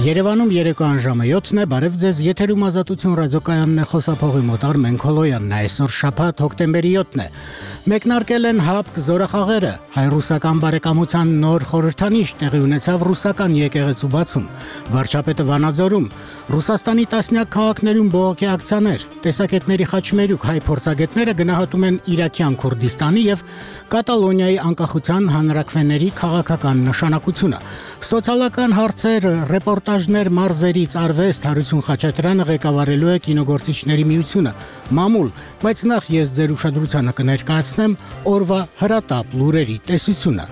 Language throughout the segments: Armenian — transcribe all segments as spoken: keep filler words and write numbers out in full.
Երևանում երեկոյան ժամը յոթն է, բարև ձեզ, եթերում Ազատություն ռադիոկայանն է, խոսափողի մոտ Արմեն Քոլոյանն է, այսօր շաբաթ հոկտեմբերի յոթն է։ Մեկնարկել են ՀԱՊԿ զորախաղերը, հայ-ռուսական բարեկամության նոր խորհրդանիշ տեղի ունեցավ ռուսական եկեղեցու բացում, վարչապետը Վանաձորում, Ռուսաստանի տասնյակ քաղաքներում բողոքի ակցիաներ, տեսակետների խաչմերուկ հայ փորձագետները գնահատում են Իրաքյան Քուրդիստանի եւ Կատալոնիայի անկախության հանրաքվեների քաղաքական նշանակությունը։ Սոցիալական հարցեր, ռեպորտաժներ մարզերից արվեստ Հարություն Խաչատրյանը ղեկավարելու է կինոգործիչների միությունը մամուլ, բայց նախ ես ձեր ուշադրությանը կներկայացնեմ օրվա հրատապ լուրերի տեսությունը։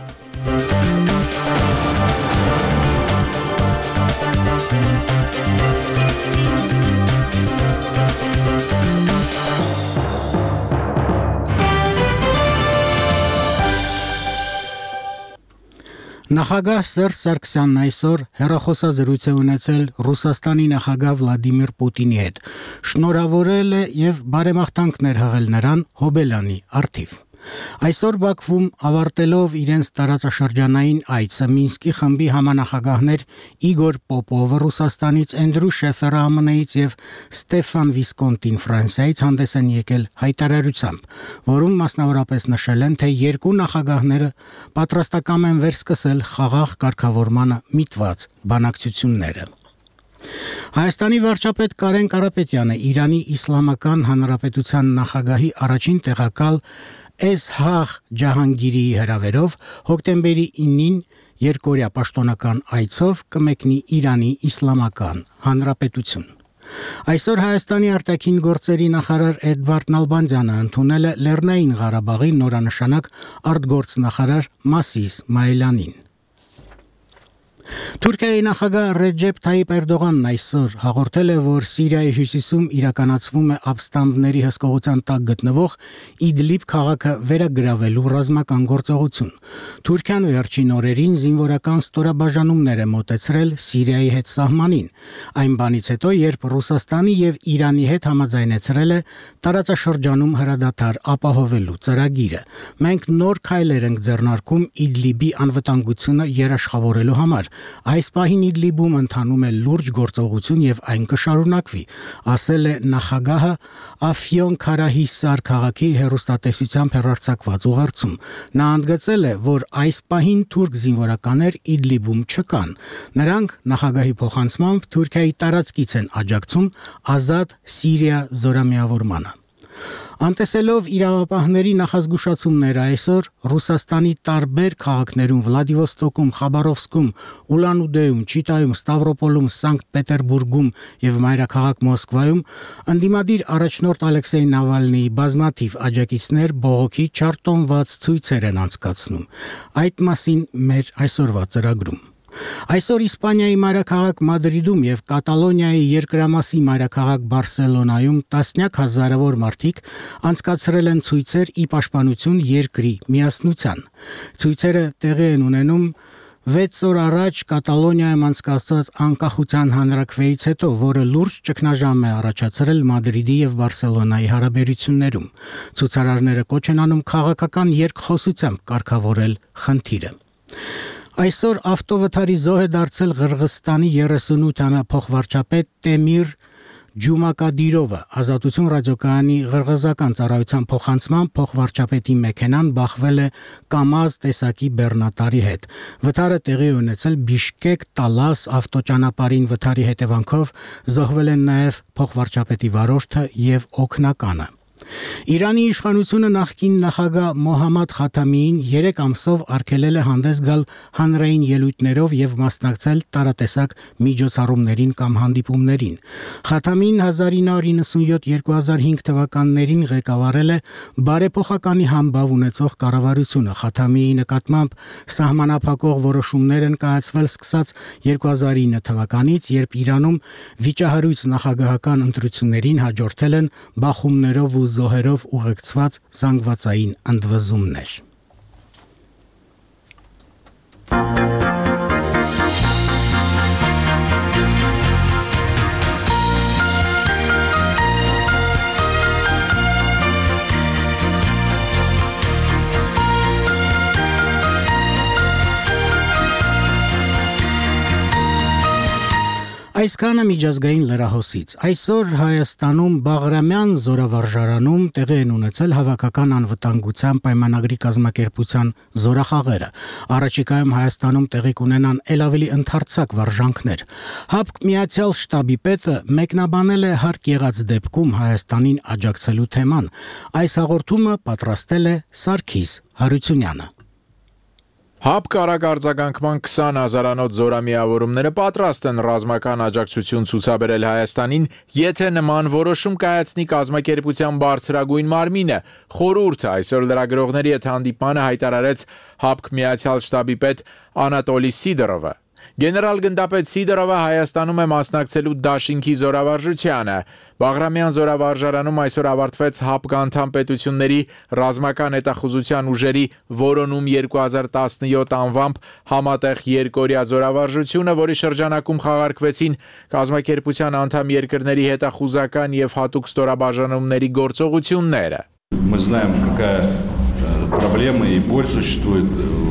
Նախագահ Սերժ Սարգսյանն այսօր հեռախոսազրույց է ունեցել Ռուսաստանի նախագահ Վլադիմիր Պուտինի հետ, շնորհավորել է եւ բարեմաղթանքներ հղել նրան Հոբելյանի առթիվ։ Այսօր Բաքվում ավարտելով իրենց տարածաշրջանային այցը Մինսկի խմբի համանախագահներ Իգոր Պոպովը Ռուսաստանից, Էնդրու Շեֆերը ԱՄՆ -ից եւ Ստեֆան Վիսկոնտին Ֆրանսիայից հանդես են եկել հայտարարությամբ, որում մասնավորապես նշել են, թե երկու նախագահները պատրաստակամ են վերսկսել խաղաղ կարգավորմանը միտված բանակցությունները։ Հայաստանի վարչապետ Կարեն Կարապետյանը Իրանի Իսլամական Հանրապետության նախագահի առաջին տեղակալ Էզհաղ Ջահանգիրիի հրավերով հոկտեմբերի ինին երկօրյա պաշտոնական այցով կմեկնի Իրանի Իսլամական Հանրապետություն։ Այսօր Հայաստանի արտաքին գործերի նախարար Էդվարդ Նալբանդյանը ընդունել է Լեռնային Ղարաբաղի նորանշանակ արտգործնախարար Մասիս Մայելյանին։ Թուրքիայի նախագահ Ռեջեփ Թայիպ Էրդողանն այսօր հաղորդել է, որ Սիրիայի հյուսիսում իրականացվում է ապստամբների հսկողության տակ գտնվող Իդլիբ քաղաքը վերագրավելու ռազմական գործողություն։ Թուրքիան վերջին օրերին զինվորական ստորաբաժանումներ է մոտեցրել Սիրիայի հետ սահմանին, այն բանից հետո, երբ Ռուսաստանի եւ Իրանի հետ համաձայնեցրել է տարածաշրջանում հրադադար ապահովելու ծրագիրը։ Մենք նոր քայլեր ենք ձեռնարկում Իդլիբի անվտանգությունը երաշխավորելու համար։ Այս պահին Իդլիբում ընթանում է լուրջ գործողություն եւ այն կշարունակվի, ասել է նախագահը Աֆյոն Քարահիսար քաղաքի հեռուստատեսությամբ հեռարձակված ուղերձում։ Նա ընդգծել է, որ այս պահին թուրք զինվորականներ Իդլիբում չկան։ Նրանք նախագահի փոխանցմամբ Թուրքիայի տարածքից են աջակցում ազատ Սիրիա զորամիավորմանը։ Անտեսելով իրավապահների նախազգուշացումները այսօր Ռուսաստանի տարբեր քաղաքներում Վլադիվոստոկում, Խաբարովսկում, Ուլան-Ուդեում, Չիտայում, Ստավրոպոլում, Սանկտ Պետերբուրգում եւ մայրաքաղաք Մոսկվայում ընդդիմադիր առաջնորդ Ալեքսեյ Նավալնիի բազմաթիվ աջակիցներ բողոքի չարտոնված ցույցեր են անցկացնում։ Այդ մասին մեր այսօրվա ծրագրում։ Այսօր Իսպանիայի մայրաքաղաք Մադրիդում եւ Կատալոնիայի երկրամասի մայրաքաղաք Բարսելոնայում տասնյակ հազարավոր մարդիկ անցկացրել են ցույցեր ի պաշտպանություն երկրի միասնության։ Ցույցերը տեղի են ունենում վեց օր առաջ Կատալոնիայում անցկացված անկախության հանրաքվեից հետո, որը լուրջ ճգնաժամ է առաջացրել Մադրիդի եւ Բարսելոնայի հարաբերություններում։ Ցուցարարները կոչ են անում քաղաքական երկխոսությամբ կարգավորել խնդիրը։ Այսօր ավտովթարի զոհ է դարձել Ղրղստանի երեսունութամյա փոխվարչապետ Տեմիր Ջումակադիրովը։ Ազատություն ռադիոկայանի ղրղզական ծառայության փոխանցման փոխվարչապետի մեքենան բախվել է Կամազ տեսակի բեռնատարի հետ։ Վթարը տեղի ունեցել Բիշկեք-Տալաս ավտոճանապարհին, վթարի հետևանքով զոհվել են նաև փոխվարչապետի վարորդը եւ օգնականը։ Իրանի իշխանությունը նախկին նախագահ Մոհամմադ Խաթամիին երեք ամսով արգելել է հանդես գալ հանրային ելույթներով եւ մասնակցել տարատեսակ միջոցառումներին կամ հանդիպումներին։ Խաթամին հազար ինը հարյուր նվսանյոթ երկու հազար հինգ թվականներին ղեկավարել է բարեփոխականի համբավ ունեցող կառավարությունը։ Խաթամիի նկատմամբ սահմանափակող որոշումներ են կայացվել սկսած երկու հազար ինը թվականից, երբ Իրանում վիճահարույց նախագահական ընտրություններին հաջորդել են բախումներով ու զոհերով ուղեկցված զանգվածային ընդվզումներ։ Այսքանը միջազգային լրահոսից։ Այսօր Հայաստանում Բաղրամյան զորավարժարանում տեղի են ունեցել հավաքական անվտանգության պայմանագրի կազմակերպության զորախաղերը։ Առաջիկայում Հայաստանում տեղի կունենան ել ավելի ընդարձակ վարժանքներ։ ՀԱՊԿ Միացյալ շտաբի պետը մեկնաբանել է հարկ եղած դեպքում Հայաստանին աջակցելու թեման։ Այս հաղորդումը պատրաստել է Սարգիս Հարությունյանը։ ՀԱՊԿ արագ արձագանքման քսան հազարանոց զորամիավորումները պատրաստ են ռազմական աջակցություն ցուցաբերել Հայաստանին, եթե նման որոշում կայացնի կազմակերպության բարձրագույն մարմինը։ Խորհուրդը այսօր լրագրողների հետ հանդիպմանը հայտարարեց ՀԱՊԿ Միացյալ շտաբի պետ Անատոլի Սիդորովը։ Գեներալ գնդապետ Սիդորովը Հայաստանում է մասնակցելու դաշինքի զորավարժությանը։ Բաղրամյան զորավարժարանում այսօր ավարտվեց ՀԱՊԿ անդամ պետությունների ռազմական հետախուզության ուժերի որոնում երկու հազար տասնյոթ անվամբ համատեղ երկօրյա զորավարժությունը, որի շրջանակում խաղարկվեցին կազմակերպության անդամ երկրների հետախուզական եւ հատուկ ստորաբաժանումների գործողությունները։ Мы знаем, какая проблема и боль существует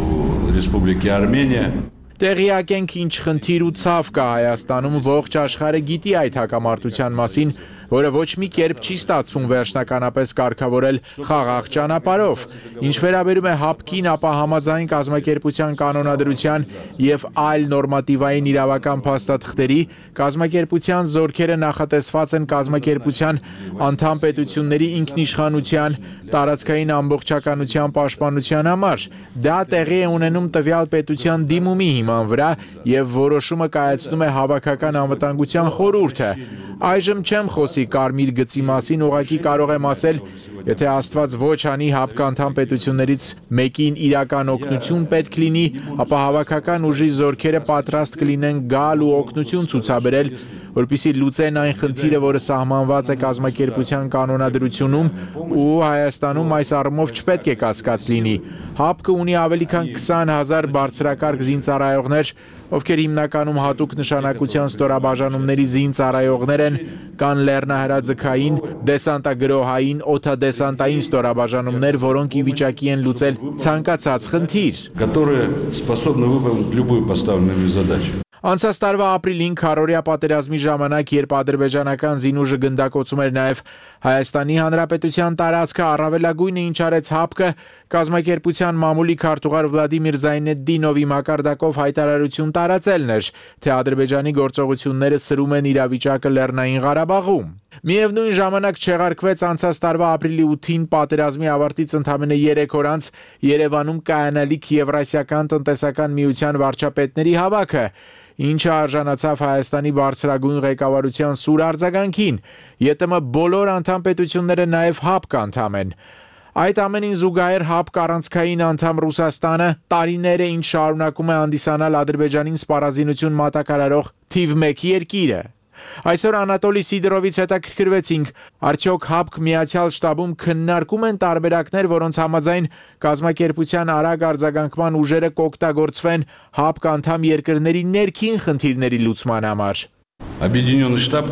в Республике Армения. Տեղյակ ենք ինչ խնդիր ու ցավ կա Հայաստանում, ողջ աշխարհը գիտի այդ հակամարտության մասին, որը ոչ մի կերպ չի ստացվում վերջնականապես կարգավորել խաղաղ ճանապարհով։ Ինչ վերաբերում է ՀԱՊԿ-ին, ապա համաձայն կազմակերպության կանոնադրության եւ այլ նորմատիվային իրավական փաստաթղթերի, կազմակերպության զորքերը նախատեսված են կազմակերպության անդամ պետությունների ինքնիշխանության, տարածքային ամբողջականության պաշտպանության համար։ Դա տեղի է ունենում տվյալ պետության դիմումի հիման վրա եւ որոշումը կայացնում է հավաքական անվտանգության խորհուրդը։ Այժմ չեմ խոսի կարմիր գծի մասին, ուղղակի կարող եմ ասել, եթե Աստված ոչ անի ՀԱՊԿ անդամ պետություններից մեկին իրական օգնություն պետք լինի, ապա հավաքական ուժի զորքերը պատրաստ կլինեն գալ ու օգնություն ցուցաբերել, որպեսզի լուծեն այն խնդիրը, որը սահմանված է կազմակերպության կանոնադրությունում ու Հայաստանում այս առումով չպետք է կասկած լինի։ ՀԱՊԿ-ը ունի ավելի քան քսան հազար բարձրակարգ զինծառայողներ, ովքեր հիմնականում հատուկ նշանակության ստորաբաժանումների զինծառայողներ են, կան լեռնահրաձգային, դեսանտագրոհային, օդադեսանտային ստորաբաժանումներ, որոնք ի վիճակի են լուծել ցանկացած խնդիր, которые способны выполнить любую поставленную задачу. Անցած տարվա ապրիլին քառօրյա պատերազմի ժամանակ, երբ ադրբեջանական զինուժը գնդակոծում էր նաև Հայաստանի Հանրապետության տարածքը, առավելագույնը ինչ արեց ՀԱՊԿ-ը, կազմակերպության մամուլի քարտուղար Վլադիմիր Զայնեդդինովի մակարդակով հայտարարություն տարածելն էր, թե Ադրբեջանի գործողությունները սրում են իրավիճակը Լեռնային Ղարաբաղում։ Միևնույն ժամանակ չեղարկվեց անցած տարվա ապրիլի ութին պատերազմի ավարտից ընդամենը երեք օր անց Երևանում կայանալիք Եվրասիական տնտեսական միության վարչապետների հավաքը, ինչը արժանացավ Հայաստանի բարձրագույն ղեկավարության սուր արձագանքին։ ԵՏՄ բոլոր անդամ պետությունները նաև ՀԱՊԿ անդամ են։ Այդ ամենին զուգահեռ ՀԱՊԿ առանցքային անդամ Ռուսաստանը տարիներ է ինչ շարունակում է հանդիսանալ Ադրբեջանին սպառազինություն մատակարարող թիվ մեկ երկիրը։ Այսօր Անատոլի Սիդորովից հետաքրքրվեցինք, արդյոք ՀԱՊԿ Միացյալ շտաբում քննարկում են տարբերակներ, որոնց համաձայն կազմակերպության արագ արձագանքման ուժերը կօգտագործվեն ՀԱՊԿ անդամ երկրների ներքին խնդիրների լուծման համար։ Объединенный штаб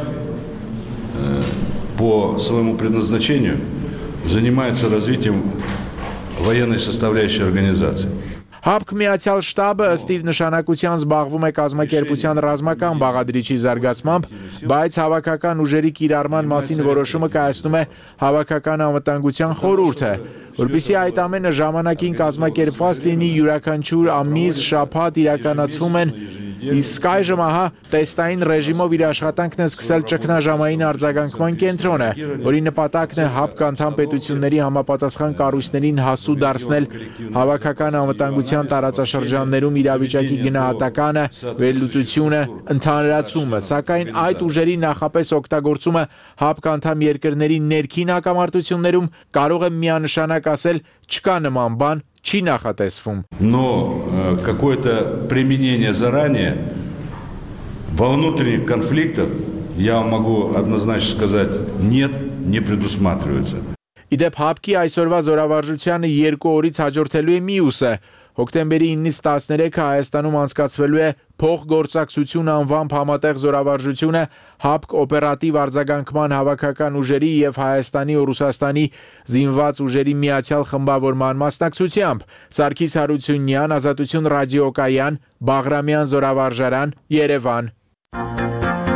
по своему предназначению занимается развитием военной составляющей организации. ՀԱՊԿ Միացյալ շտաբը ըստ իր նշանակության զբաղվում է կազմակերպության ռազմական բաղադրիչի զարգացմամբ, բայց հավաքական ուժերի կիրառման մասին որոշումը կայացնում է հավաքական անվտանգության խորհուրդը, որպեսզի այդ ամենը ժամանակին կազմակերպված լինի, յուրաքանչյուր ամիս, շաբաթ իրականացվում են, իսկ այժմ ահա տեստային ռեժիմով իր աշխատանքն է սկսել ճգնաժամային արձագանքման կենտրոնը, որի նպատակն է ՀԱՊԿ անդամ պետությունների համապատասխան կառույցներին հասու դարձնել հավաքական անվտանգության տարածաշրջաններում իրավիճակի գնահատականը, վերլուծությունը, ընդհանրացումը, սակայն այդ ուժերի նախապես օգտագործումը ՀԱՊԿ անդամ երկրների ներքին հակամարտություններում կարող է միանշանակ ասել չկա նման բան, չի նախատեսվում։ Но э, какое-то применение заранее во внутренних конфликтах, я вам могу однозначно сказать, нет, не предусматривается. Իդեպ ՀԱՊԿ-ի այսօրվա զորավարժությանը երկու օրից հաջորդելու է մյուսը։ Հոկտեմբերի իննից տասներեքը Հայաստանում անցկացվելու է փոխգործակցություն անվամբ համատեղ զորավարժությունը ՀԱՊԿ օպերատիվ արձագանքման հավաքական ուժերի եւ Հայաստանի ու Ռուսաստանի զինված ուժերի միացյալ խմբավորման մասնակցությամբ։ Սարգիս Հարությունյան, Ազատություն ռադիոկայան, Բաղրամյան զորավարժարան, Երևան։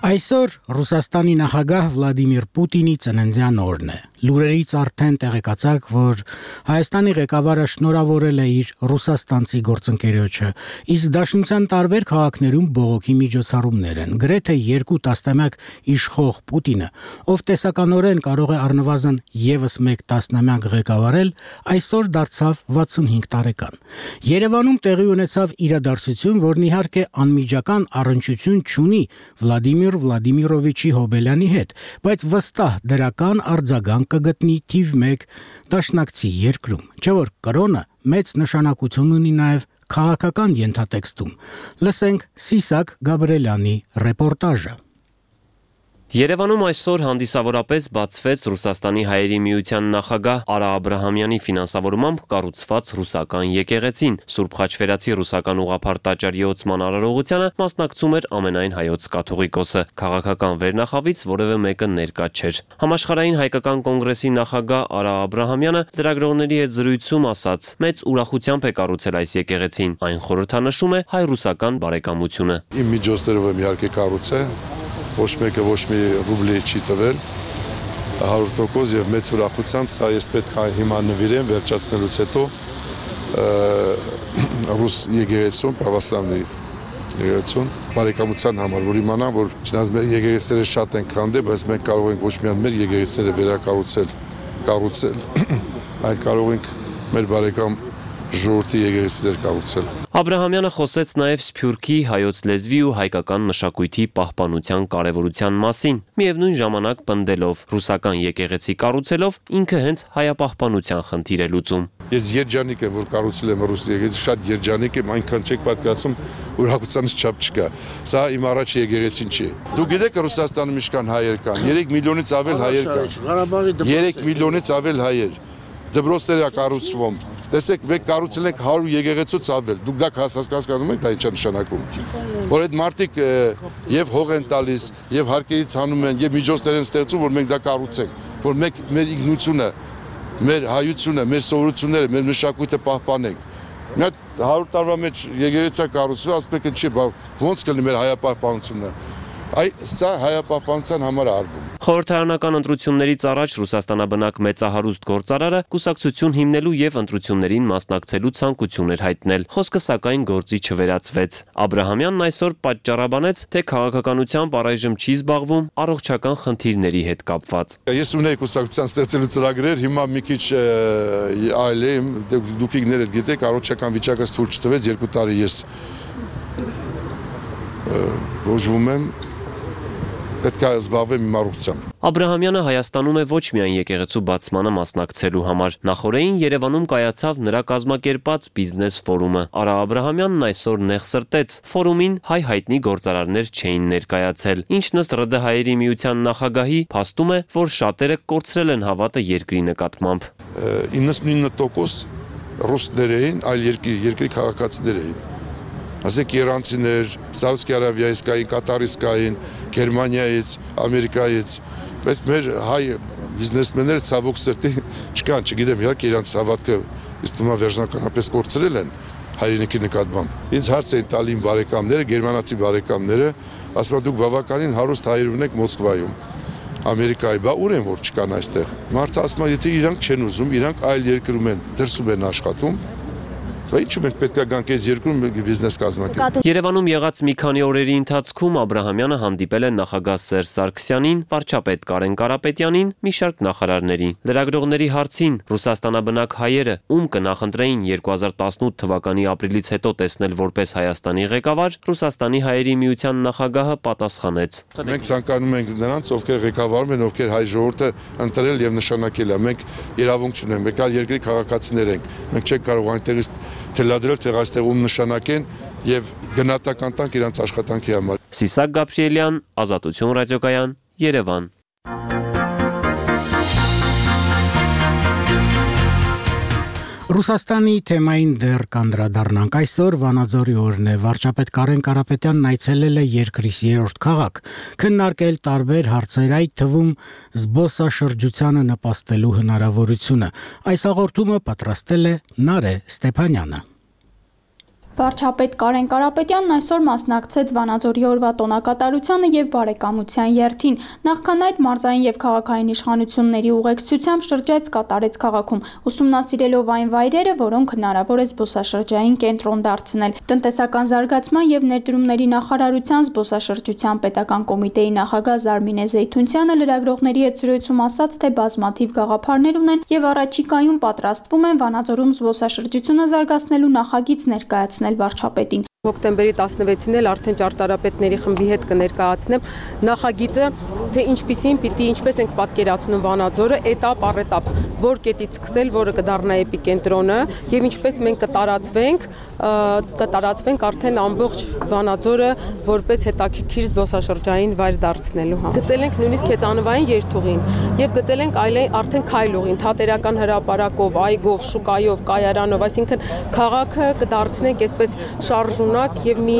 Այսօր Ռուսաստանի նախագահ Վլադիմիր Պուտինի ծննդյան օրն է։ Լուրերից արդեն տեղեկացաք, որ Հայաստանի ղեկավարը շնորհավորել է իր ռուսաստանցի գործընկերոջը, իսկ Դաշնության տարբեր քաղաքներում բողոքի միջոցառումներ են։ Գրեթե երկու տասնամյակ իշխող Պուտինը, ով տեսականորեն կարող է առնվազն եւս մեկ տասնամյակ ղեկավարել, այսօր դարձավ վաթսունհինգ տարեկան։ Երևանում տեղի ունեցավ իրադարձություն, որն իհարկե անմիջական առնչություն չունի Վլադիմիր Վլադիմիրովիչի Հոբելյանի հետ, բայց վստահ դրական արձագանք կգտնի թիվ մեկ դաշնակցի երկրում։ Չէ՞ որ կրոնը մեծ նշանակություն ունի նաև քաղաքական ենթատեքստում։ Լսենք Սիսակ Գաբրելյանի ռեպորտաժը։ Երևանում այսօր հանդիսավորապես բացվեց Ռուսաստանի հայերի միության նախագահ Արա Աբրահամյանի ֆինանսավորմամբ կառուցված ռուսական եկեղեցին։ Սուրբ Խաչվերացի ռուսական ուղղափառ տաճարի ոցման արարողությանը մասնակցում էր ամենայն հայոց կաթողիկոսը։ Քաղաքական վերնախավից որևէ մեկը ներկա չէր։ Համաշխարհային հայկական կոնգրեսի նախագահ Արա Աբրահամյանը լրագրողների հետ զրույցում ասաց. «Մեծ ուրախությամբ է կառուցել այս եկեղեցին։ Այն խորհրդանշում է հայ-ռուսական բարեկամությունը»։ Իմ միջոցներով եմ իհարկե կառուցել, ոչ մեկը ոչ մի ռուբլի չի տվել, հարյուր տոկոս եւ մեծ ուրախությամբ սա ես պետք է հիմա նվիրեմ վերջացնելուց հետո ռուս եկեղեցուն, православный եկեղեցուն, բարեկամության համար, որ իմանան, որ չնայած մեր եկեղեցիները շատ են քանդել, բայց մենք կարող ենք ոչ միայն մեր եկեղեցիները վերակառուցել, կառուցել, այլ կարող ենք մեր բարեկամ ժողովրդի եկեղեցիներ կառուցել։ Աբրահամյանը խոսեց նաև Սփյուռքի հայոց լեզվի ու հայկական մշակույթի պահպանության կարևորության մասին, միևնույն ժամանակ պնդելով ռուսական եկեղեցի կառուցելով ինքը հենց հայապահպանության խնդիր է լուծում։ Ես երջանիկ եմ, որ կառուցել եմ ռուս եկեղեցի, շատ երջանիկ եմ, այնքան չեք պատկերացնում, ուրախությանս չափ չկա։ Սա իմ առաջ եկեղեցին չի։ Դուք գիտեք Ռուսաստանում ինչքան հայեր կան, երեք միլիոնից ավել հայեր կան։ երեք միլիոնից ավել հայեր։ Դպրոցներ է կառուցվում։ Տեսեք, մենք կառուցել ենք հարյուր եկեղեցուց ավել։ Դուք դա հասկանում եք, դա ինչ է նշանակում։ Որ այդ մարդիկ եւ հող են տալիս, եւ հարկերից հանում են, եւ միջոցներ են ստեղծում, որ մենք դա կառուցենք, որ մենք մեր ինքնությունը, մեր հայությունը, մեր սովորությունները, մեր մշակույթը պահպանենք։ Մի հատ հարյուր տարվա մեջ եկեղեցի կառուցվել, ասում եք ինչի, ո՞նց կլինի մեր հայապահպանությունը։ Այ սա հայապահպանության համար արվում։ Խորհրդարանական ընտրություններից առաջ Ռուսաստանաբնակ մեծահարուստ գործարարը կուսակցություն հիմնելու եւ ընտրություններին մասնակցելու ցանկություն էր հայտնել։ Խոսքը սակայն գործի չվերածվեց։ Աբրահամյանն այսօր պատճառաբանեց, թե քաղաքականությամբ առայժմ չի զբաղվում առողջական խնդիրների հետ կապված։ Ես ունեի կուսակցության ստեղծելու ծրագրեր, հիմա մի քիչ այլ է, դուք ինքներդ գիտեք, առողջական վիճակս ցույց չտվեց, երկու տարի ես գոժվում եմ, պետք է զբաղվեմ իմ առողջությամբ։ Աբրահամյանը Հայաստանում է ոչ միայն եկեղեցու բացմանը մասնակցելու համար։ Նախորդին Երևանում կայացավ նրա կազմակերպած բիզնես ֆորումը։ Արա Աբրահամյանն այսօր նեղ սրտեց։ Ֆորումին հայ հայտնի գործարարներ չէին ներկայացել, ինչն ըստ ՌԴ հայերի միության նախագահի փաստում է, որ շատերը կորցրել են հավատը երկրի նկատմամբ։ իննսունինը տոկոս ռուսներ էին, այլ երկրի երկրի քաղաքացիներ էին։ Ասեք իրանցիներ, Սաուդյան Արաբիայից կային, Կատարից կային, Գերմանիայից, Ամերիկայից, բայց մեր հայ բիզնեսմենները ցավոք սրտի չկան, չգիտեմ, իհարկե իրանց հավատքը ըստ ումա վերջնականապես կորցրել են հայրենիքի նկատմամբ։ Ինձ հարց էին տալի իմ բարեկամները, գերմանացի բարեկամները, ասում դուք բավականին հարուստ հայեր ունեք Մոսկվայում, Ամերիկայի, բա ուր են որ չկան այստեղ։ Մարդը ասում է, եթե իրանք չեն ուզում, իրանք այլ երկրում են, դրսում են աշխատում, Ինչու մենք պետք է գանք այս երկրում բիզնես կազմակերպել։ Երևանում եղած մի քանի օրերի ընթացքում Աբրահամյանը հանդիպել է նախագահ Սերժ Սարգսյանին, վարչապետ Կարեն Կարապետյանին, մի շարք նախարարների։ Լրագրողների հարցին Ռուսաստանաբնակ հայերը ում կնախընտրեին երկու հազար տասնութ թվականի ապրիլից հետո տեսնել որպես Հայաստանի ղեկավար, Ռուսաստանի հայերի միության նախագահը պատասխանեց. Մենք ցանկանում ենք նրանց, ովքեր ղեկավարում են, ովքեր հայ ժողովուրդը ընտրել եւ նշանակել է։ Մենք իրավունք չունենք, մենք այլ երկրի քաղաքացիներ ենք։ Մենք չենք կարող այնտեղից թելադրել, թե այստեղ ում նշանակեն եւ գնահատական տանք իրանց աշխատանքի համար։ Սիսակ Գաբրիելյան, Ազատություն ռադիոկայան, Երևան։ Ռուսաստանի թեմային դեռ կանդրադառնանք։ Այսօր Վանաձորի օրն է։ Վարչապետ Կարեն Կարապետյանն այցելել է երկրից երրորդ քաղաք, քննարկել տարբեր հարցեր, այդ թվում զբոսաշրջությանը նպաստելու հնարավորությունը։ Այս հաղորդումը պատրաստել է Նարե Ստեփանյանը։ Վարչապետ Կարեն Կարապետյանն այսօր մասնակցեց Վանաձորի օրվա տոնակատարությանը եւ բարեկամության երթին։ Նախքան այդ մարզային եւ քաղաքային իշխանությունների ուղեկցությամբ շրջայց կատարեց քաղաքում, ուսումնասիրելով այն վայրերը, որոնք հնարավոր է զբոսաշրջային կենտրոն դարձնել։ Տնտեսական զարգացման եւ ներդրումների նախարարության զբոսաշրջության պետական կոմիտեի նախագահ Զարմինե Զեյթունցյանը լրագրողների հետ զրույցում ասաց, թե բազմաթիվ գաղափարներ ունեն եւ առաջիկայում պատրաստվում են Վանաձորում զբոսաշրջությունը զարգացնելու նախագիծ ներկայացնել վարչապետին։ Հոկտեմբերի տասնվեցին էլ արդեն ճարտարապետների խմբի հետ կներկայացնեմ նախագիծը, թե ինչպիսին պիտի ինչպես ենք պատկերացնում Վանաձորը этап առ этап, որ կետից սկսել, որը կդառնա էպիկենտրոնը եւ ինչպես մենք կտարածվենք, կտարածվենք արդեն ամբողջ Վանաձորը որպես հետաքրքիր զբոսաշրջային վայր դարձնելու համար։ Գծել ենք նույնիսկ հեծանվային երթուղին եւ գծել ենք այլ արդեն քայլուղին, թատերական հրապարակով, այգով, շուկայով, կայարանով, այսինքն քաղաքը կդարձնենք այսպես շարժուն եւ մի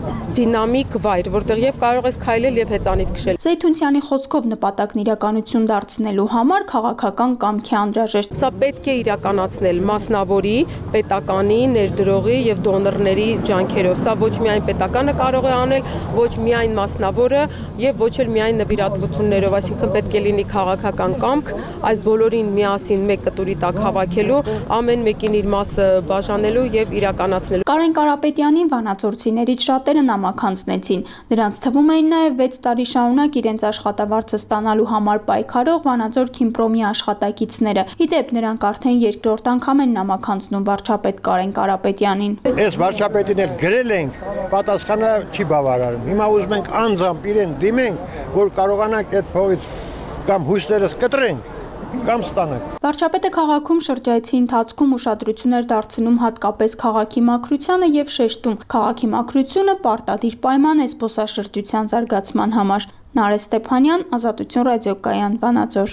դինամիկ վայր, որտեղ եւ կարող ես քայլել եւ հեծանիվ քշել։ Զեյթունցյանի խոսքով նպատակն իրականություն դարձնելու համար քաղաքական կամքի անհրաժեշտ։ Սա պետք է իրականացնել մասնավորի, պետականի, ներդրողի եւ դոնորների ջանքերով։ Սա ոչ միայն պետականը կարող է անել, ոչ միայն մասնավորը եւ ոչ էլ միայն նվիրատվություններով, այսինքն պետք է լինի քաղաքական կամք, այս բոլորին միասին մեկ կտուրի տակ հավաքելու, ամեն մեկին իր մասը բաժանելու եւ իրականացնելու։ Կարեն Կարապետյանին վանաձորցիներից շատերը նամականցնեցին։ Նրանց թվում էին նաև վեց տարի շարունակ իրենց աշխատավարձը ստանալու համար պայքարող Վանաձոր Քիմպրոմի աշխատակիցները։ Ի դեպ, նրանք արդեն երկրորդ անգամ են նամականցնում վարչապետ Կարեն Կարապետյանին։ Այս վարչապետին էլ գրել ենք, պատասխանը չի բավարարում։ Հիմա ուզում ենք անձամբ իրեն դիմենք, որ կարողանանք այդ փողից կամ հույսերս կտրենք կամ ստանանք։ Վարչապետը քաղաքում շրջայցի ընթացքում ուշադրություն էր դարձնում հատկապես քաղաքի մաքրությանը եւ շեշտում, քաղաքի մաքրությունը պարտադիր պայման է զբոսաշրջության զարգացման համար։ Նարէ Ստեփանյան, Ազատություն ռադիոկայան, Վանաձոր։